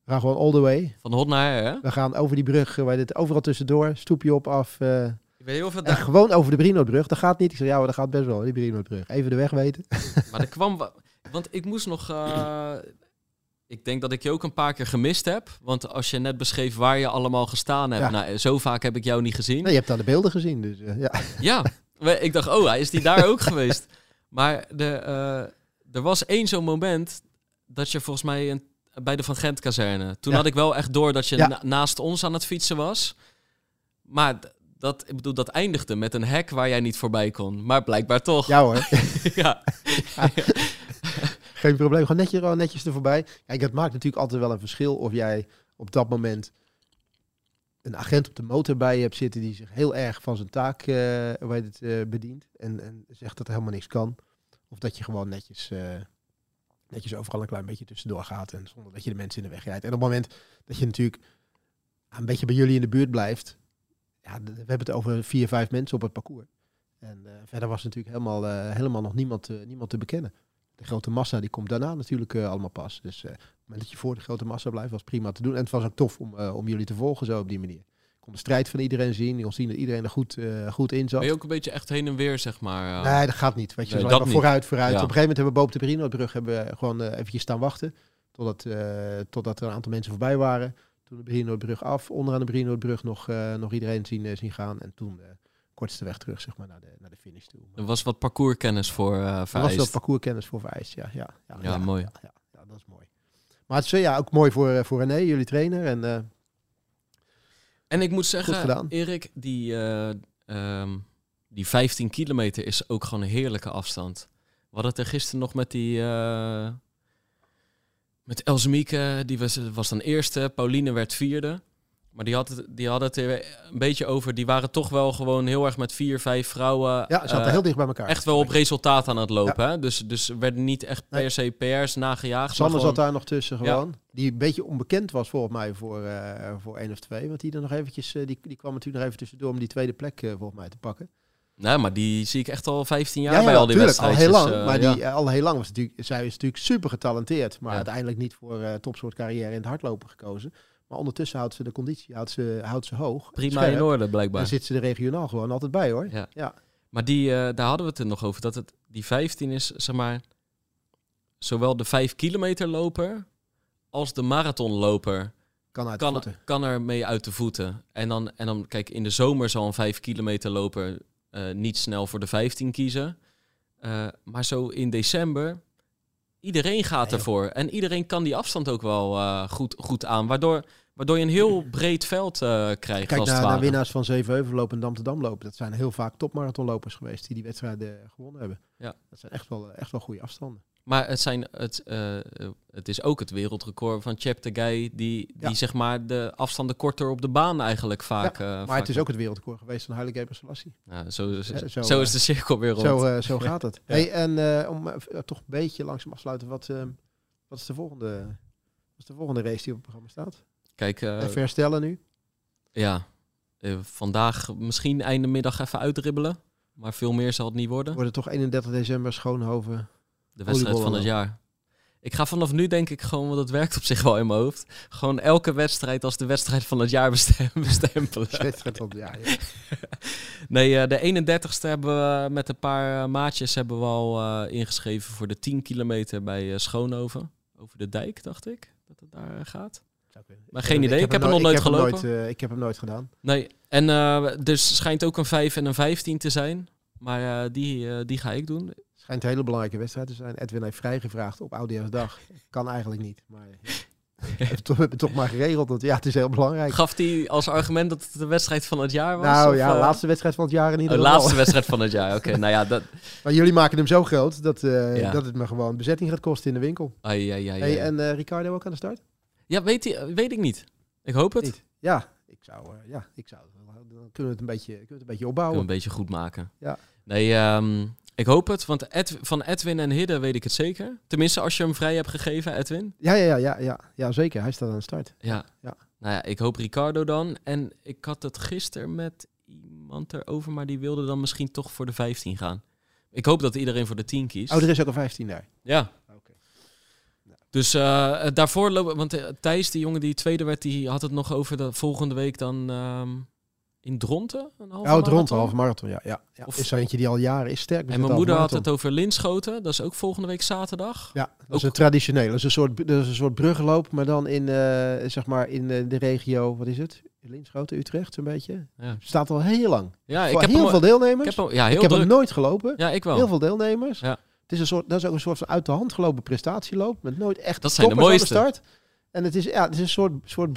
We gaan gewoon all the way. Van hot naar her, hè? We gaan over die brug, wij dit overal tussendoor, stoepje op, af. Uh, Ik weet heel veel en gewoon over de Brienoordbrug. Dat gaat niet. Ik zeg, ja, maar dat gaat best wel, die Brienoordbrug. Even de weg weten. Maar er kwam... Want ik moest nog... Uh, ik denk dat ik je ook een paar keer gemist heb. Want als je net beschreef waar je allemaal gestaan hebt... Ja. Nou, zo vaak heb ik jou niet gezien. Nee, je hebt dan de beelden gezien, dus uh, ja. Ja, ik dacht, oh, hij is die daar ook geweest. Maar de, uh, er was één zo'n moment dat je volgens mij... Een, bij de Van Gent kazerne. Toen ja. had ik wel echt door dat je ja. na- naast ons aan het fietsen was. Maar dat, ik bedoel, dat eindigde met een hek waar jij niet voorbij kon. Maar blijkbaar toch. Ja hoor. ja. ja. Geen probleem. Gewoon netjes, gewoon netjes er voorbij. Kijk, het maakt natuurlijk altijd wel een verschil of jij op dat moment een agent op de motor bij je hebt zitten die zich heel erg van zijn taak uh, waar je het, uh, bedient. En, en zegt dat er helemaal niks kan. Of dat je gewoon netjes... Uh, netjes overal een klein beetje tussendoor gaat en zonder dat je de mensen in de weg rijdt. En op het moment dat je natuurlijk een beetje bij jullie in de buurt blijft, ja, we hebben het over vier, vijf mensen op het parcours. En uh, verder was natuurlijk helemaal, uh, helemaal nog niemand, uh, niemand te bekennen. De grote massa die komt daarna natuurlijk uh, allemaal pas. Dus uh, op het moment dat je voor de grote massa blijft, was prima te doen. En het was ook tof om, uh, om jullie te volgen zo op die manier. Je kon de strijd van iedereen zien. Je kon zien dat iedereen er goed, uh, goed in zat. Ben je ook een beetje echt heen en weer, zeg maar? Uh... Nee, dat gaat niet. Weet je, nee, dus dat maar niet. vooruit, vooruit. Ja. Op een gegeven moment hebben we boven de Brienoordbrug hebben we gewoon uh, eventjes staan wachten. Totdat, uh, totdat er een aantal mensen voorbij waren. Toen de Brienoordbrug af. Onderaan de Brienoordbrug nog, uh, nog iedereen zien, uh, zien gaan. En toen uh, kortste weg terug, zeg maar, naar de, naar de finish toe. Er was wat parcourskennis voor uh, vereist. Er was wat parcourskennis voor vereist, ja. Ja, ja, ja, ja mooi. Ja, ja, ja, dat is mooi. Maar het is ja, ook mooi voor, uh, voor René, jullie trainer. En... Uh, En ik moet zeggen, Erik, die, uh, um, die vijftien kilometer is ook gewoon een heerlijke afstand. We hadden het er gisteren nog met die... Uh, met Elsemieke, die was, was dan eerste. Pauline werd vierde. Maar die, had het, die hadden het er een beetje over... Die waren toch wel gewoon heel erg met vier, vijf vrouwen... Ja, ze zaten uh, heel dicht bij elkaar. Echt wel op resultaat aan het lopen. Ja. Hè? Dus, dus werden niet echt per nee. se P R's nagejaagd. Sander zat daar nog tussen gewoon. Ja. Die een beetje onbekend was volgens mij voor, uh, voor één of twee. Want die er nog eventjes... Uh, die, die kwam natuurlijk nog even tussendoor om die tweede plek uh, volgens mij te pakken. Nee, maar die zie ik echt al vijftien jaar ja, ja, bij al die tuurlijk, wedstrijden. Al heel lang. Uh, maar ja. die, uh, al heel lang was natuurlijk... Zij is natuurlijk super getalenteerd. Maar ja. uiteindelijk niet voor uh, topsoortcarrière in het hardlopen gekozen. Maar ondertussen houdt ze de conditie houdt ze, houdt ze hoog. Prima scherp. in orde, blijkbaar. Dan zit ze er regionaal gewoon altijd bij, hoor. Ja. ja. Maar die, uh, daar hadden we het er nog over. Dat het, die vijftien is, zeg maar... Zowel de vijf kilometer loper... als de marathonloper... Kan, uit kan, kan er mee uit de voeten. En dan, en dan, kijk, in de zomer zal een vijf kilometer loper... Uh, niet snel voor de vijftien kiezen. Uh, maar zo in december... Iedereen gaat nee, ervoor. En iedereen kan die afstand ook wel uh, goed, goed aan. Waardoor, waardoor je een heel breed veld uh, krijgt. Kijk als naar, het naar winnaars van Zevenheuvellopen en Dam-te-Dam lopen. Dat zijn heel vaak topmarathonlopers geweest die die wedstrijden gewonnen hebben. Ja. Dat zijn echt wel, echt wel goede afstanden. Maar het, zijn, het, uh, het is ook het wereldrecord van Cheptegei... die, die ja. zeg maar de afstanden korter op de baan eigenlijk vaak... Ja, uh, maar vaak het is ook het wereldrecord geweest van Haile Gebrselassie. Ja, zo, zo, ja, zo, zo is de cirkel weer rond. Zo, uh, zo gaat het. Ja. Hey, en uh, om uh, toch een beetje langzaam afsluiten... Wat, uh, wat, is de volgende, wat is de volgende race die op het programma staat? Kijk, uh, even herstellen nu. Ja, uh, vandaag misschien einde middag even uitdribbelen. Maar veel meer zal het niet worden. Wordt het toch eenendertig december Schoonhoven... De wedstrijd van het jaar. Ik ga vanaf nu denk ik gewoon, want het werkt op zich wel in mijn hoofd. Gewoon elke wedstrijd als de wedstrijd van het jaar bestem- bestempelen. Wedstrijd van het jaar, ja. Nee, uh, de eenendertigste hebben we met een paar uh, maatjes hebben we al uh, ingeschreven voor de tien kilometer bij uh, Schoonhoven. Over de dijk, dacht ik, dat het daar uh, gaat. Maar geen idee, ik heb hem nog nooit gelopen. Nooit, uh, ik heb hem nooit gedaan. Nee, en uh, dus schijnt ook een vijf en een vijftien te zijn. Maar uh, die, uh, die ga ik doen. Schijnt een hele belangrijke wedstrijd te zijn. Edwin heeft vrijgevraagd op Oudejaarsdag. Kan eigenlijk niet, maar ja. We hebben toch, het toch maar geregeld, want ja, het is heel belangrijk. Gaf hij als argument dat het de wedstrijd van het jaar was? Nou of, ja, de uh... laatste wedstrijd van het jaar in ieder geval. De geval. laatste wedstrijd van het jaar, oké. Okay, nou ja, dat... Maar jullie maken hem zo groot dat, uh, ja. dat het me gewoon bezetting gaat kosten in de winkel. Ai, ai, ai, hey, ai. en uh, Ricardo ook aan de start? Ja, weet, hij, weet ik niet. Ik hoop het. Niet. Ja, ik zou, uh, ja, ik zou. Dan kunnen we het een beetje, kunnen we het een beetje opbouwen. Kunnen we een beetje goed maken. Ja. Nee, um, ik hoop het, want Ed, van Edwin en Hidde weet ik het zeker. Tenminste, als je hem vrij hebt gegeven, Edwin. Ja, ja, ja, ja, ja, ja zeker. Hij staat aan de start. Ja. ja. Nou ja, ik hoop Ricardo dan. En ik had het gisteren met iemand erover, maar die wilde dan misschien toch voor de vijftien gaan. Ik hoop dat iedereen voor de tien kiest. Oh, er is ook een vijftien daar. Ja. Oké. Nou, Dus uh, daarvoor lopen... Want uh, Thijs, die jongen die tweede werd, die had het nog over de volgende week dan um, in Dronten. Een halve oh, Dronten, halve marathon, ja. ja. ja. Of, is er eentje die al jaren is sterk. En mijn moeder had het over Linschoten. Dat is ook volgende week zaterdag. Ja, dat ook is een traditioneel. Dat is een soort, dat is een soort bruggenloop, maar dan in, uh, zeg maar in uh, de regio, wat is het? Linschoten, Utrecht, zo'n beetje. Ja. Staat al heel lang. Ja, ik Voor heb heel hem, veel deelnemers. Ik heb hem, ja, heel ik heb druk. hem nooit gelopen. Ja, ik wel. Heel veel deelnemers. Ja. Het is een soort, dat is ook een soort van uit de hand gelopen prestatieloop. Met nooit echt dat zijn de mooiste. Aan de start. En het is, ja, het is een soort, soort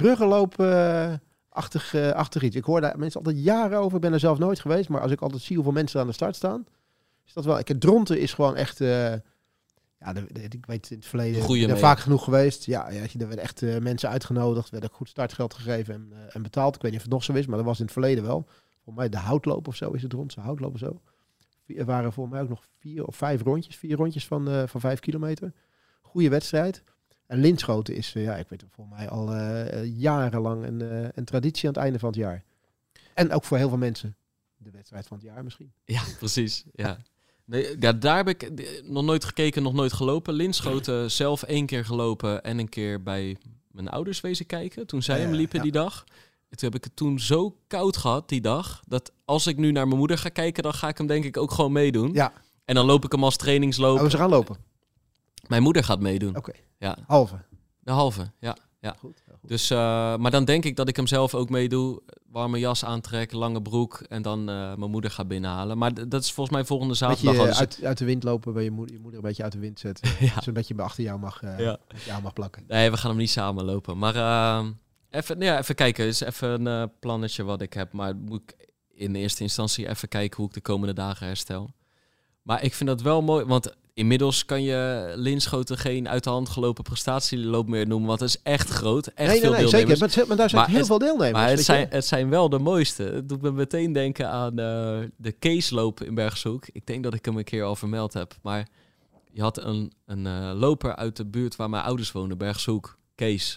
bruggenloop-achtig uh, uh, iets. Ik hoor daar mensen altijd jaren over. Ik ben er zelf nooit geweest. Maar als ik altijd zie hoeveel mensen aan de start staan. Is dat wel... Ik, Dronten is gewoon echt... Uh, ja, de, de, ik weet in het verleden... Ik ben vaak genoeg geweest. Ja, ja, er werden echt uh, mensen uitgenodigd. Er werd ook goed startgeld gegeven en, uh, en betaald. Ik weet niet of het nog zo is, maar dat was in het verleden wel. Volgens mij de houtloop of zo is het rond. Zo'n houtloop of zo. Er waren voor mij ook nog vier of vijf rondjes. Vier rondjes van, uh, van vijf kilometer. Goeie wedstrijd. En Linschoten is, uh, ja, ik weet het volgens mij al uh, jarenlang een, uh, een traditie aan het einde van het jaar. En ook voor heel veel mensen de wedstrijd van het jaar misschien. Ja, precies. Ja. Nee, ja, daar heb ik nog nooit gekeken, nog nooit gelopen. Linschoten zelf één keer gelopen en een keer bij mijn ouders wezen kijken. Toen zij ja, hem liepen ja. die dag. Toen heb ik het toen zo koud gehad die dag, dat als ik nu naar mijn moeder ga kijken, dan ga ik hem denk ik ook gewoon meedoen. Ja. En dan loop ik hem als trainingsloop. Oh, ze gaan lopen? Mijn moeder gaat meedoen. Oké. Okay. Ja. Halve? De halve, ja. ja. Goed, goed. Dus, uh, maar dan denk ik dat ik hem zelf ook meedoe. Warme jas aantrek, lange broek en dan uh, mijn moeder gaat binnenhalen. Maar d- dat is volgens mij volgende zaterdag. Beetje, uh, uit, uit de wind lopen, bij je moeder, je moeder een beetje uit de wind zetten. ja. Dus een beetje achter jou mag, uh, ja. jou mag plakken. Nee, we gaan hem niet samen lopen. Maar uh, even, ja, even kijken. Het is even een uh, plannetje wat ik heb. Maar moet ik in eerste instantie even kijken hoe ik de komende dagen herstel. Maar ik vind dat wel mooi, want inmiddels kan je Linschoten geen uit de hand gelopen prestatieloop meer noemen, want het is echt groot, echt nee, veel nee, nee, deelnemers. Zeker, maar, maar daar zijn maar heel het, veel deelnemers. Maar het zijn, het zijn wel de mooiste. Het doet me meteen denken aan uh, de Keesloop in Bergshoek. Ik denk dat ik hem een keer al vermeld heb, maar je had een, een uh, loper uit de buurt waar mijn ouders woonden, Bergshoek, Kees.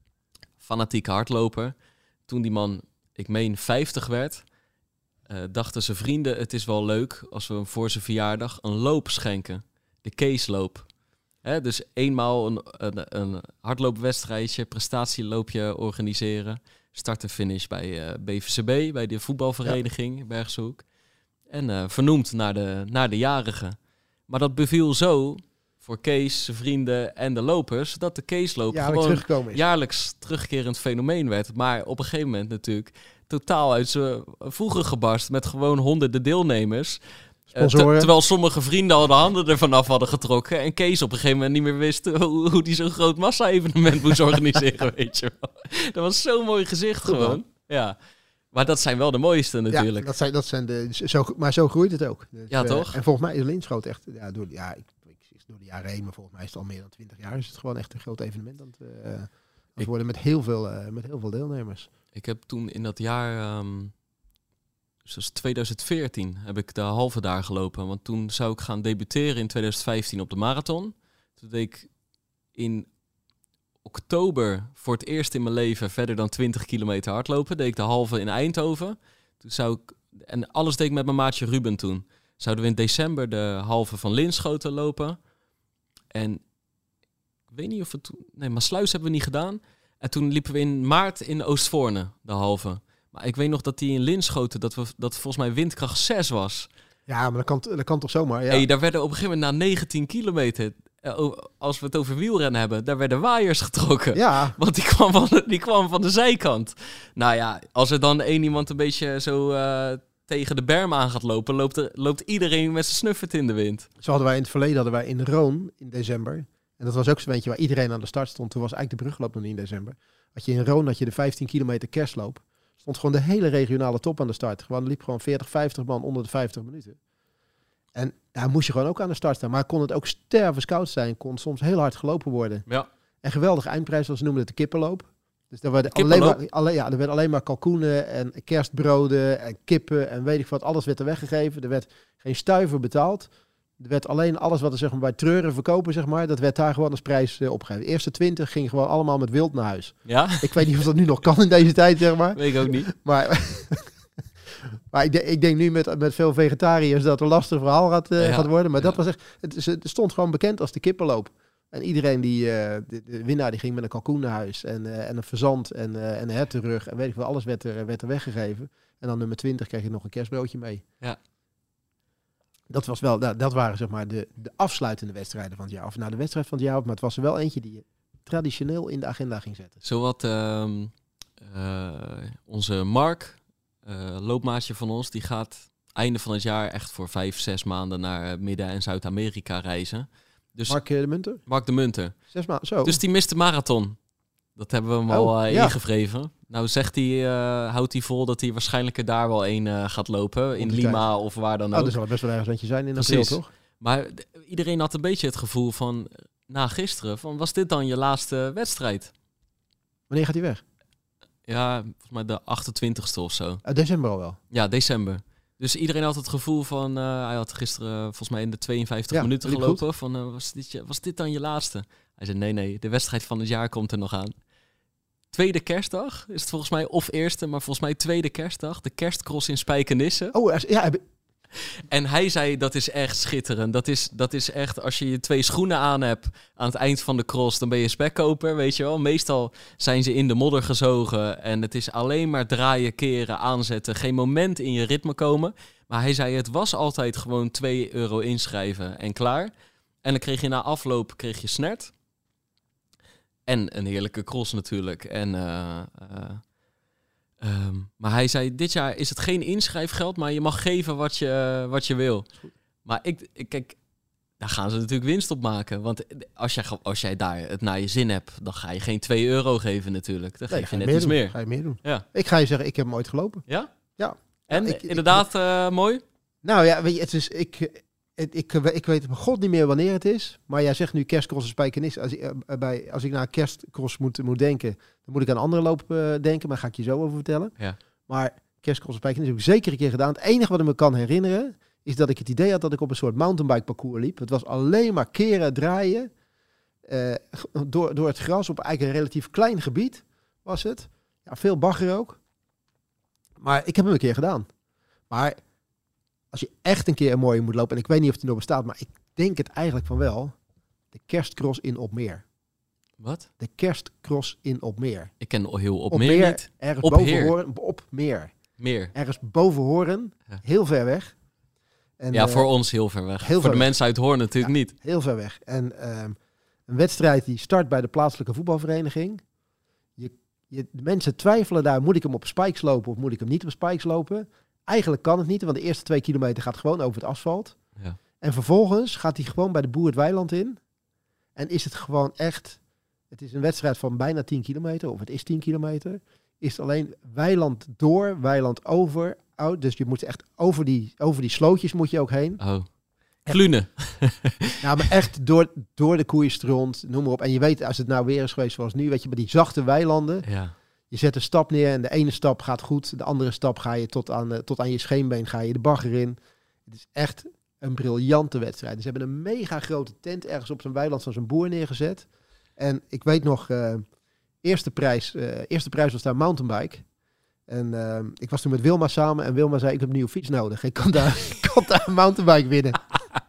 Fanatieke hardloper. Toen die man, ik meen, vijftig werd, Uh, dachten zijn vrienden, het is wel leuk als we hem voor zijn verjaardag een loop schenken. De Keesloop. Hè, dus eenmaal een, een, een hardloopwedstrijdje, prestatieloopje organiseren. Start en finish bij uh, B V C B, bij de voetbalvereniging ja. Bergshoek. En uh, vernoemd naar de, naar de jarige. Maar dat beviel zo voor Kees, zijn vrienden en de lopers, dat de Keesloop ja, gewoon jaarlijks terugkerend fenomeen werd. Maar op een gegeven moment natuurlijk totaal uit zijn voegen gebarst met gewoon honderden deelnemers. Uh, te, terwijl sommige vrienden al de handen ervan af hadden getrokken en Kees op een gegeven moment niet meer wist hoe, hoe die zo'n groot massa-evenement moest organiseren, weet je wel. Dat was zo'n mooi gezicht Goed, gewoon. Man. Ja. Maar dat zijn wel de mooiste natuurlijk. Ja, dat zijn, dat zijn de, zo, maar zo groeit het ook. Dus, ja, uh, toch? En volgens mij is Linschoten echt, ja, door, ja, ik, ik, door de jaren heen, maar volgens mij is het al meer dan twintig jaar, is het gewoon echt een groot evenement aan het, uh, aan het worden met heel, veel, uh, met heel veel deelnemers. Ik heb toen in dat jaar, um, zoals twintig veertien, heb ik de halve daar gelopen. Want toen zou ik gaan debuteren in twintig vijftien op de marathon. Toen deed ik in oktober voor het eerst in mijn leven verder dan twintig kilometer hardlopen. Deed ik de halve in Eindhoven. Toen zou ik, en alles deed ik met mijn maatje Ruben toen. Zouden we in december de halve van Linschoten lopen. En ik weet niet of het toen... Nee, maar Sluis hebben we niet gedaan. En toen liepen we in maart in Oostvoorne, de halve. Maar ik weet nog dat die in Linschoten, dat, we, dat volgens mij windkracht zes was. Ja, maar dat kan, dat kan toch zomaar, ja. Hey, daar werden op een gegeven moment na negentien kilometer, als we het over wielrennen hebben, daar werden waaiers getrokken. Ja. Want die kwam van de, die kwam van de zijkant. Nou ja, als er dan één iemand een beetje zo uh, tegen de berm aan gaat lopen, loopt, er, loopt iedereen met zijn snuffert in de wind. Zo hadden wij in het verleden, hadden wij in Roon in december... En dat was ook zo'n eentje waar iedereen aan de start stond. Toen was eigenlijk de brugloop nog niet in december. Had je in Roon, had je de vijftien kilometer kerstloop. Stond gewoon de hele regionale top aan de start. Gewoon liep gewoon veertig, vijftig man onder de vijftig minuten. En daar moest je gewoon ook aan de start staan. Maar kon het ook stervenskoud zijn. Kon soms heel hard gelopen worden. Ja. En geweldige eindprijs, zoals ze noemden het de kippenloop. Dus daar werden alleen maar, alleen, ja, er werd alleen maar kalkoenen en kerstbroden en kippen en weet ik wat. Alles werd er weggegeven. Er werd geen stuiver betaald. Er werd alleen alles wat er zeg maar, bij treuren verkopen, zeg maar, dat werd daar gewoon als prijs uh, opgegeven. De eerste twintig ging gewoon allemaal met wild naar huis. Ja? Ik weet niet of dat nu nog kan in deze tijd, zeg maar. Weet ik ook niet. Maar, maar ik, de, ik denk nu met, met veel vegetariërs dat het een lastig verhaal gaat, uh, ja. gaat worden. Maar ja. dat was echt, het, het stond gewoon bekend als de kippenloop. En iedereen die, uh, de, de winnaar die ging met een kalkoen naar huis en, uh, en een fazant en, uh, en een hertenrug en weet ik veel, alles werd er, werd er weggegeven. En dan nummer twintig kreeg je nog een kerstbroodje mee. Ja. Dat was wel, dat, dat waren zeg maar de, de afsluitende wedstrijden van het jaar. Of nou de wedstrijd van het jaar, maar het was er wel eentje die je traditioneel in de agenda ging zetten. Zowat uh, uh, onze Mark, uh, loopmaatje van ons, die gaat einde van het jaar echt voor vijf, zes maanden naar Midden- en Zuid-Amerika reizen. Dus Mark de Munter? Mark de Munter. Zes maanden, zo. Dus die mist de marathon. Dat hebben we hem oh, al uh, ja. ingevreven. Nou zegt hij, uh, houdt hij vol dat hij waarschijnlijk er daar wel een uh, gaat lopen. In Lima tijd. Of waar dan ook. Oh, dat zal best wel ergens eentje zijn in april, toch? Maar d- iedereen had een beetje het gevoel van, na gisteren, van was dit dan je laatste wedstrijd? Wanneer gaat hij weg? Ja, volgens mij de achtentwintigste of zo. Uh, december al wel? Ja, december. Dus iedereen had het gevoel van, uh, hij had gisteren uh, volgens mij in de tweeënvijftig ja, minuten gelopen. Goed. Van, uh, was, dit je, was dit dan je laatste? Hij zei, nee, nee, de wedstrijd van het jaar komt er nog aan. Tweede kerstdag is het volgens mij, of eerste, maar volgens mij tweede kerstdag. De kerstcross in Spijkenisse. Oh, ja. Heb... En hij zei, dat is echt schitterend. Dat is, dat is echt, als je je twee schoenen aan hebt aan het eind van de cross, dan ben je spekkoper, weet je wel. Meestal zijn ze in de modder gezogen en het is alleen maar draaien, keren, aanzetten. Geen moment in je ritme komen. Maar hij zei, het was altijd gewoon twee euro inschrijven en klaar. En dan kreeg je na afloop kreeg je snert. En een heerlijke cross natuurlijk. En, uh, uh, um, maar hij zei, dit jaar is het geen inschrijfgeld, maar je mag geven wat je, uh, wat je wil. Maar ik, ik, kijk, daar gaan ze natuurlijk winst op maken. Want als jij, als jij daar het naar je zin hebt, dan ga je geen twee euro geven natuurlijk. Dan nee, geef je je net iets doen. meer. Ga je meer doen. Ja. Ik ga je zeggen, ik heb hem ooit gelopen. Ja? Ja. En ja, ik, inderdaad ik, uh, mooi? Nou ja, weet je, het is... Ik, Ik, ik, ik weet bij god niet meer wanneer het is. Maar jij zegt nu kerstcross en Spijkenisse. Als, uh, bij, als ik naar kerstcross moet, moet denken, dan moet ik aan andere loop uh, denken. Maar daar ga ik je zo over vertellen. Ja. Maar kerstcross en Spijkenisse heb ik zeker een keer gedaan. Het enige wat ik me kan herinneren, is dat ik het idee had dat ik op een soort mountainbike parcours liep. Het was alleen maar keren, draaien. Uh, door, door het gras op eigenlijk een relatief klein gebied was het. Ja, veel bagger ook. Maar ik heb hem een keer gedaan. Maar... Als je echt een keer een mooie moet lopen, en ik weet niet of die nog bestaat, maar ik denk het eigenlijk van wel. De kerstcross in Opmeer. Wat? De kerstcross in Opmeer. Ik ken heel Opmeer Opmeer, niet. Ergens Op boven Heer. Hoorn, op Meer. Meer. Ergens boven Hoorn, Ja. heel ver weg. En, ja, uh, voor ons heel ver weg. heel voor ver de weg. mensen uit Hoorn natuurlijk Ja. niet. Heel ver weg. En um, een wedstrijd die start bij de plaatselijke voetbalvereniging. Je, je, de mensen twijfelen daar, moet ik hem op spikes lopen of moet ik hem niet op spikes lopen? Eigenlijk kan het niet, want de eerste twee kilometer gaat gewoon over het asfalt. Ja. En vervolgens gaat hij gewoon bij de boer het weiland in. En is het gewoon echt... Het is een wedstrijd van bijna tien kilometer, of het is tien kilometer. Is het alleen weiland door, weiland over. Out, dus je moet echt over die, over die slootjes moet je ook heen. Oh. Klunen. Ja, maar echt door, door de koeienstront, noem maar op. En je weet, als het nou weer is geweest zoals nu, weet je, bij die zachte weilanden... Ja. Je zet een stap neer en de ene stap gaat goed. De andere stap ga je tot aan, uh, tot aan je scheenbeen, ga je de bagger in. Het is echt een briljante wedstrijd. Dus ze hebben een mega grote tent ergens op zo'n weiland van zo'n boer neergezet. En ik weet nog, uh, eerste prijs, uh, eerste prijs was daar mountainbike. En uh, ik was toen met Wilma samen en Wilma zei, ik heb een nieuwe fiets nodig. Ik kan daar, ik kan daar een mountainbike winnen.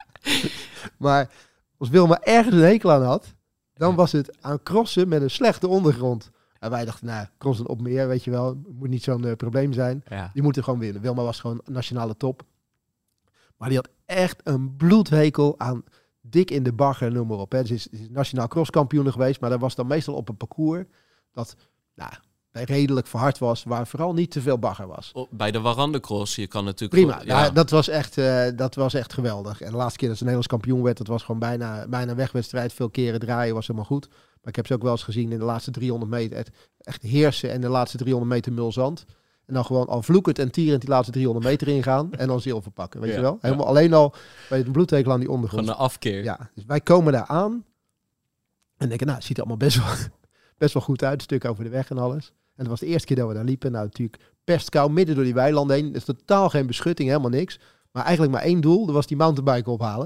Maar als Wilma ergens een hekel aan had, dan was het aan crossen met een slechte ondergrond. En wij dachten, nou, crossen op meer, weet je wel. Moet niet zo'n uh, probleem zijn. Ja. Die moeten gewoon winnen. Wilma was gewoon nationale top. Maar die had echt een bloedhekel aan dik in de bagger, noem maar op. Hè. Ze is, is nationaal crosskampioen geweest, maar dat was dan meestal op een parcours dat nou, redelijk verhard was, waar vooral niet te veel bagger was. Oh, bij de Warandecross, je kan natuurlijk... Prima, Ja. nou, dat, was echt, uh, dat was echt geweldig. En de laatste keer dat ze Nederlands kampioen werd, dat was gewoon bijna, bijna een wegwedstrijd. Veel keren draaien, was helemaal goed. Maar ik heb ze ook wel eens gezien in de laatste driehonderd meter. Het echt heersen en de laatste driehonderd meter mulzand. En dan gewoon al vloekend en tierend die laatste driehonderd meter ingaan. En dan zilver pakken, weet ja, je wel. Helemaal ja. Alleen al bij het bloedhekel aan die ondergrond. Gewoon een afkeer. Ja, dus wij komen daar aan. En denken, nou, het ziet er allemaal best wel, best wel goed uit. Een stuk over de weg en alles. En dat was de eerste keer dat we daar liepen. Nou, natuurlijk pestkou midden door die weilanden heen. Dus totaal geen beschutting, helemaal niks. Maar eigenlijk maar één doel. Dat was die mountainbike ophalen.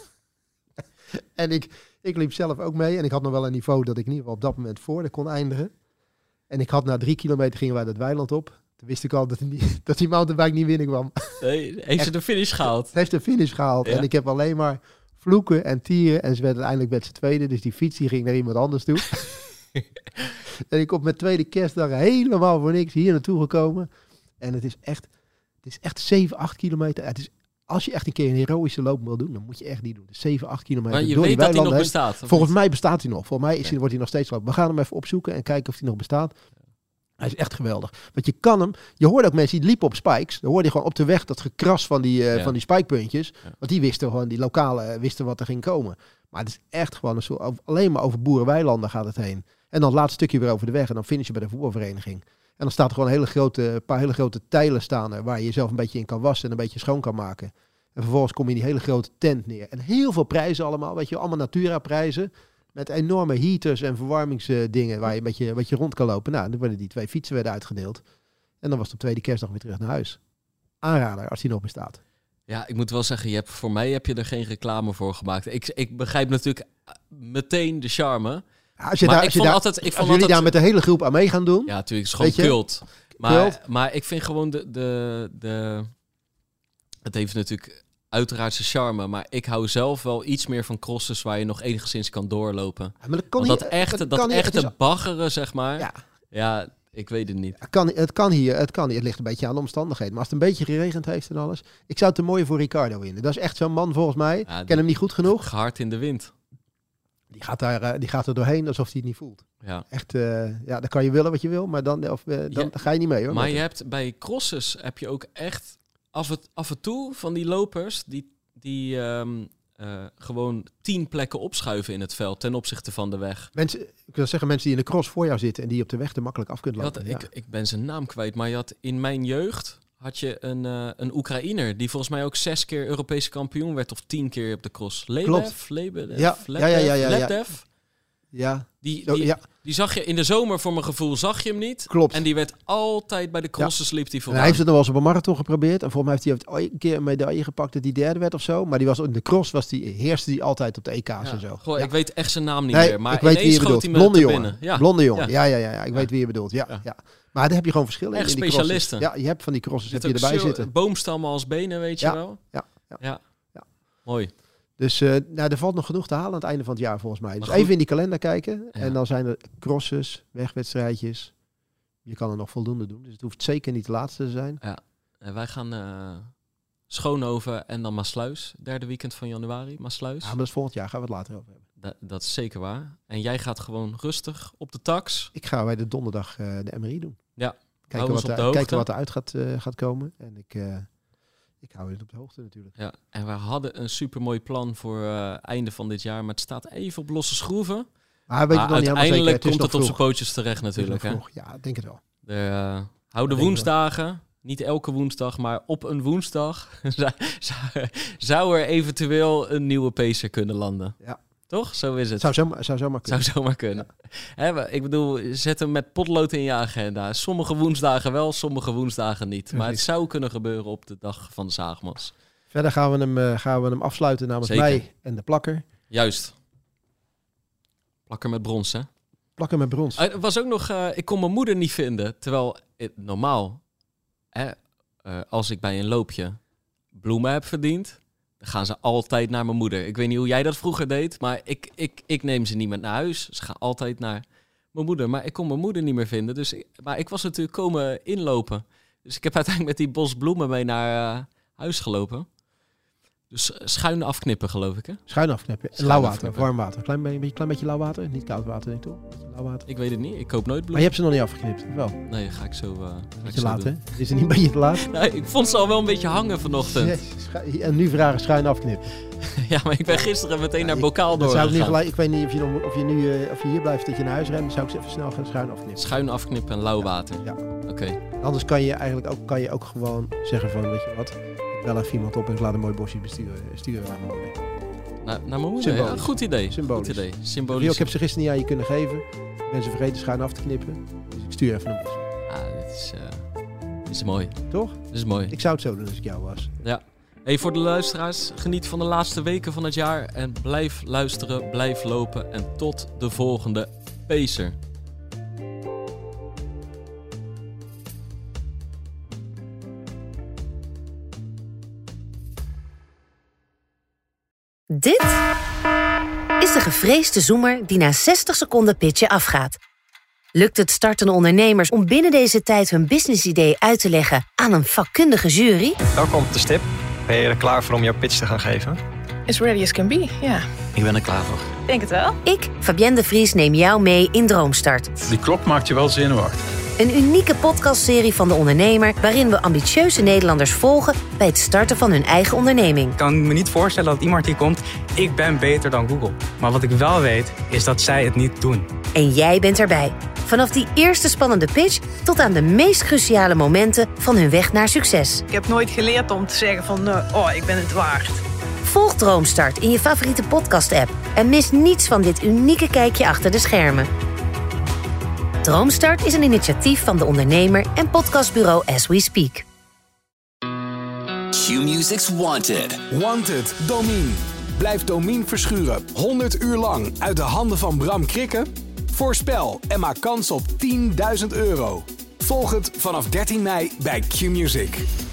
En ik, ik liep zelf ook mee. En ik had nog wel een niveau dat ik in ieder geval op dat moment voor de kon eindigen. En ik had na drie kilometer gingen wij dat weiland op. Toen wist ik al dat die, dat die mountainbike niet winnen kwam. Nee, heeft ze de finish gehaald? Het heeft de finish gehaald. Ja. En ik heb alleen maar vloeken en tieren. En ze werden uiteindelijk met z'n tweede. Dus die fiets die ging naar iemand anders toe. En ik kom met tweede kerstdag helemaal voor niks hier naartoe gekomen. En het is echt, het is echt zeven, acht kilometer. Het is, als je echt een keer een heroïsche loop wil doen, dan moet je echt niet doen. Dus zeven, acht kilometer. Maar je door weet die dat hij nog heen. bestaat? Volgens niet? mij bestaat hij nog. Volgens mij is Okay. hij, wordt hij nog steeds gelopen. We gaan hem even opzoeken en kijken of hij nog bestaat. Hij is echt geweldig. Want je kan hem... Je hoorde ook mensen die liepen op spikes. Dan hoorde je gewoon op de weg dat gekras van die, uh, Ja. van die spikepuntjes. Ja. Want die wisten gewoon, die lokale uh, wisten wat er ging komen. Maar het is echt gewoon een soort... over- alleen maar over boerenweilanden gaat het heen. En dan het laatste stukje weer over de weg. En dan finish je bij de voetbalvereniging. En dan staat er gewoon een hele grote, een paar hele grote tijlen staan er, waar je jezelf een beetje in kan wassen en een beetje schoon kan maken. En vervolgens kom je in die hele grote tent neer. En heel veel prijzen allemaal. Weet je, allemaal Natura prijzen. Met enorme heaters en verwarmingsdingen waar je een beetje, een beetje rond kan lopen. Nou, dan worden die twee fietsen werden uitgedeeld. En dan was het op tweede kerstdag weer terug naar huis. Aanrader, als die nog bestaat. Ja, ik moet wel zeggen, je hebt, voor mij heb je er geen reclame voor gemaakt. Ik, ik begrijp natuurlijk meteen de charme. Ja, als je Maar daar, ik als je vond daar, altijd- ik als vond jullie altijd- daar met de hele groep aan mee gaan doen. Ja, natuurlijk, het is gewoon Weet je? cult. Maar, Cult. maar ik vind gewoon de, de, de... Het heeft natuurlijk uiteraard zijn charme, maar ik hou zelf wel iets meer van crosses waar je nog enigszins kan doorlopen. Ja, maar dat kan Want hier- dat echte, dat dat kan hier- het echte is- baggeren, zeg maar. Ja. Ja, ik weet het niet. Het kan, het kan hier, het kan hier. Het ligt een beetje aan de omstandigheden. Maar als het een beetje geregend heeft en alles. Ik zou het een mooie voor Ricardo in. Dat is echt zo'n man volgens mij. Ja, Ik ken hem niet goed genoeg. Gehard in de wind. Die gaat, daar, eh, die gaat er doorheen alsof hij het niet voelt. Ja. Echt, eh, ja, dan kan je willen wat je wil. Maar dan, of, eh, dan Ja, ga je niet mee hoor. Maar Met je hem. hebt bij crosses heb je ook echt af en, af en toe van die lopers die, die ehm, uh, gewoon tien plekken opschuiven in het veld ten opzichte van de weg. Mensen, ik wil zeggen, mensen die in de cross voor jou zitten en die je op de weg te makkelijk af kunt Je lopen. had, ja. ik, ik ben zijn naam kwijt, maar je had in mijn jeugd had je een, uh, een Oekraïner die volgens mij ook zes keer Europese kampioen werd of tien keer op de cross. Lebev? Klopt. Lebev? Ja, Lebev? ja, ja, ja, ja, ja. Lebev? Ja, Die, zo, die, ja, die zag je in de zomer, voor mijn gevoel, zag je hem niet. klopt. En die werd altijd bij de crosses liep die En vooraan. hij heeft het nog wel eens op een marathon geprobeerd. En volgens mij heeft hij ooit een keer een medaille gepakt dat hij derde werd of zo. Maar die was in de cross, was die, heerste die altijd op de E K's Ja. en zo. Goh, Ja. ik weet echt zijn naam niet Nee, meer. Maar ik weet wie ineens je schoot bedoelt. hij me Blonde te jongen. binnen. Ja. Blonde jongen. Ja. Ja, ja, ja, ja. Ik Ja. weet wie je bedoelt. Ja, Ja. ja. Maar daar heb je gewoon verschillen Echt in die specialisten. crosses. Ja, je hebt van die crosses heb Zit je ook erbij zo- zitten. boomstammen als benen, weet je Ja. wel? Ja. Ja. Ja. Ja. Mooi. Dus uh, nou, er valt nog genoeg te halen aan het einde van het jaar volgens mij. Dus Maar goed. even in die kalender kijken. Ja. En dan zijn er crosses, wegwedstrijdjes. Je kan er nog voldoende doen. Dus het hoeft zeker niet de laatste te zijn. En wij gaan uh, Schoonhoven en dan Maasluis. Derde weekend van januari, Maasluis. Ja, maar dat is volgend jaar. Gaan we het later over hebben. Da- dat is zeker waar. En jij gaat gewoon rustig op de tax. Ik ga bij de donderdag uh, de M R I doen. Ja. Kijken ons wat, op de er, hoogte. kijken wat eruit gaat, uh, gaat komen. En ik, uh, ik hou het op de hoogte natuurlijk. Ja. En we hadden een supermooi plan voor uh, einde van dit jaar. Maar het staat even op losse schroeven. Maar, weet Maar je nog niet helemaal zeker. uiteindelijk Het is komt nog het op zijn vroeg. pootjes terecht Het is nog natuurlijk. Hè? vroeg. Ja, ik denk het wel. De, uh, hou de denk ik woensdagen. Niet elke woensdag, maar op een woensdag zou, zou, zou er eventueel een nieuwe pacer kunnen landen. Ja. Toch? Zo is het. Zou zomaar, zou zomaar kunnen. Zou zomaar kunnen. Hè, we- ik bedoel, zet hem met potlood in je agenda. Sommige woensdagen wel, sommige woensdagen niet. Maar het Precies. zou kunnen gebeuren op de dag van de Zaagmas. Verder gaan we hem, uh, gaan we hem afsluiten namens Zeker. mij en de plakker. Juist. Plakker met brons, hè? Plakker met brons. Er was ook nog, uh, ik kon mijn moeder niet vinden. Terwijl, het, normaal, hè, uh, als ik bij een loopje bloemen heb verdiend, dan gaan ze altijd naar mijn moeder. Ik weet niet hoe jij dat vroeger deed, maar ik, ik, ik neem ze niet met naar huis. Ze gaan altijd naar mijn moeder. Maar ik kon mijn moeder niet meer vinden. Dus, ik- maar ik was natuurlijk komen inlopen. Dus ik heb uiteindelijk met die bos bloemen mee naar uh, huis gelopen. Dus uh, schuin afknippen, geloof ik, hè? Schuin afknippen. Schuin Lauw water, afknippen. warm water. Klein beetje, klein beetje lauw water. Niet koud water, denk ik toch? Beetje lauw water. Ik weet het niet. Ik koop nooit Maar je bloemen. hebt ze nog niet afgeknipt, of wel? Nee, ga ik zo, uh, ga ik Beetje zo laat, doen. hè? Is het niet een beetje te laat? Nee, ik vond ze al wel een beetje hangen vanochtend. Jezus, schu- en nu vragen schuin afknippen. Ja, maar ik ben gisteren meteen naar ik- Bokaal Dat zou ik, niet doorgegaan. gelijk, ik weet niet of je, nog, of je nu uh, of je hier blijft dat je naar huis rent. Dan zou ik ze even snel gaan schuin afknippen. Schuin afknippen en lauw water. Ja. Oké. Anders kan je eigenlijk ook, kan je ook gewoon zeggen van, weet je wat, ik bel even iemand op en ik laat een mooi bosje besturen, sturen naar mijn moeder. Naar, naar mijn moeder. Ja, Symbolisch. goed idee. Symbolisch. Goed idee. Yo, Symbolisch. ik heb ze gisteren niet aan je kunnen geven. Ik ben ze vergeten schuin af te knippen. Dus ik stuur even een bosje. Ah, dit is, uh, dit is mooi. Toch? Dit is mooi. Ik zou het zo doen als ik jou was. Hey, voor de luisteraars, geniet van de laatste weken van het jaar. En blijf luisteren, blijf lopen. En tot de volgende Pacer. Dit is de gevreesde zoemer die na zestig seconden pitchen afgaat. Lukt het startende ondernemers om binnen deze tijd hun businessidee uit te leggen aan een vakkundige jury? Welkom op de stip. Ben je er klaar voor om jouw pitch te gaan geven? As ready as can be, ja. Yeah. Ik ben er klaar voor. Denk het wel. Ik, Fabienne de Vries, neem jou mee in Droomstart. Die klok maakt je wel zenuwachtig. Een unieke podcastserie van De Ondernemer, waarin we ambitieuze Nederlanders volgen bij het starten van hun eigen onderneming. Ik kan me niet voorstellen dat iemand hier komt, ik ben beter dan Google. Maar wat ik wel weet, is dat zij het niet doen. En jij bent erbij. Vanaf die eerste spannende pitch tot aan de meest cruciale momenten van hun weg naar succes. Ik heb nooit geleerd om te zeggen van, uh, oh, ik ben het waard. Volg Droomstart in je favoriete podcast-app en mis niets van dit unieke kijkje achter de schermen. Droomstart is een initiatief van De Ondernemer en podcastbureau As We Speak. Q-Music's Wanted. Wanted, Domine. Blijf Domine verschuren honderd uur lang uit de handen van Bram Krikke? Voorspel en maak kans op tienduizend euro. Volg het vanaf dertien mei bij Q-Music.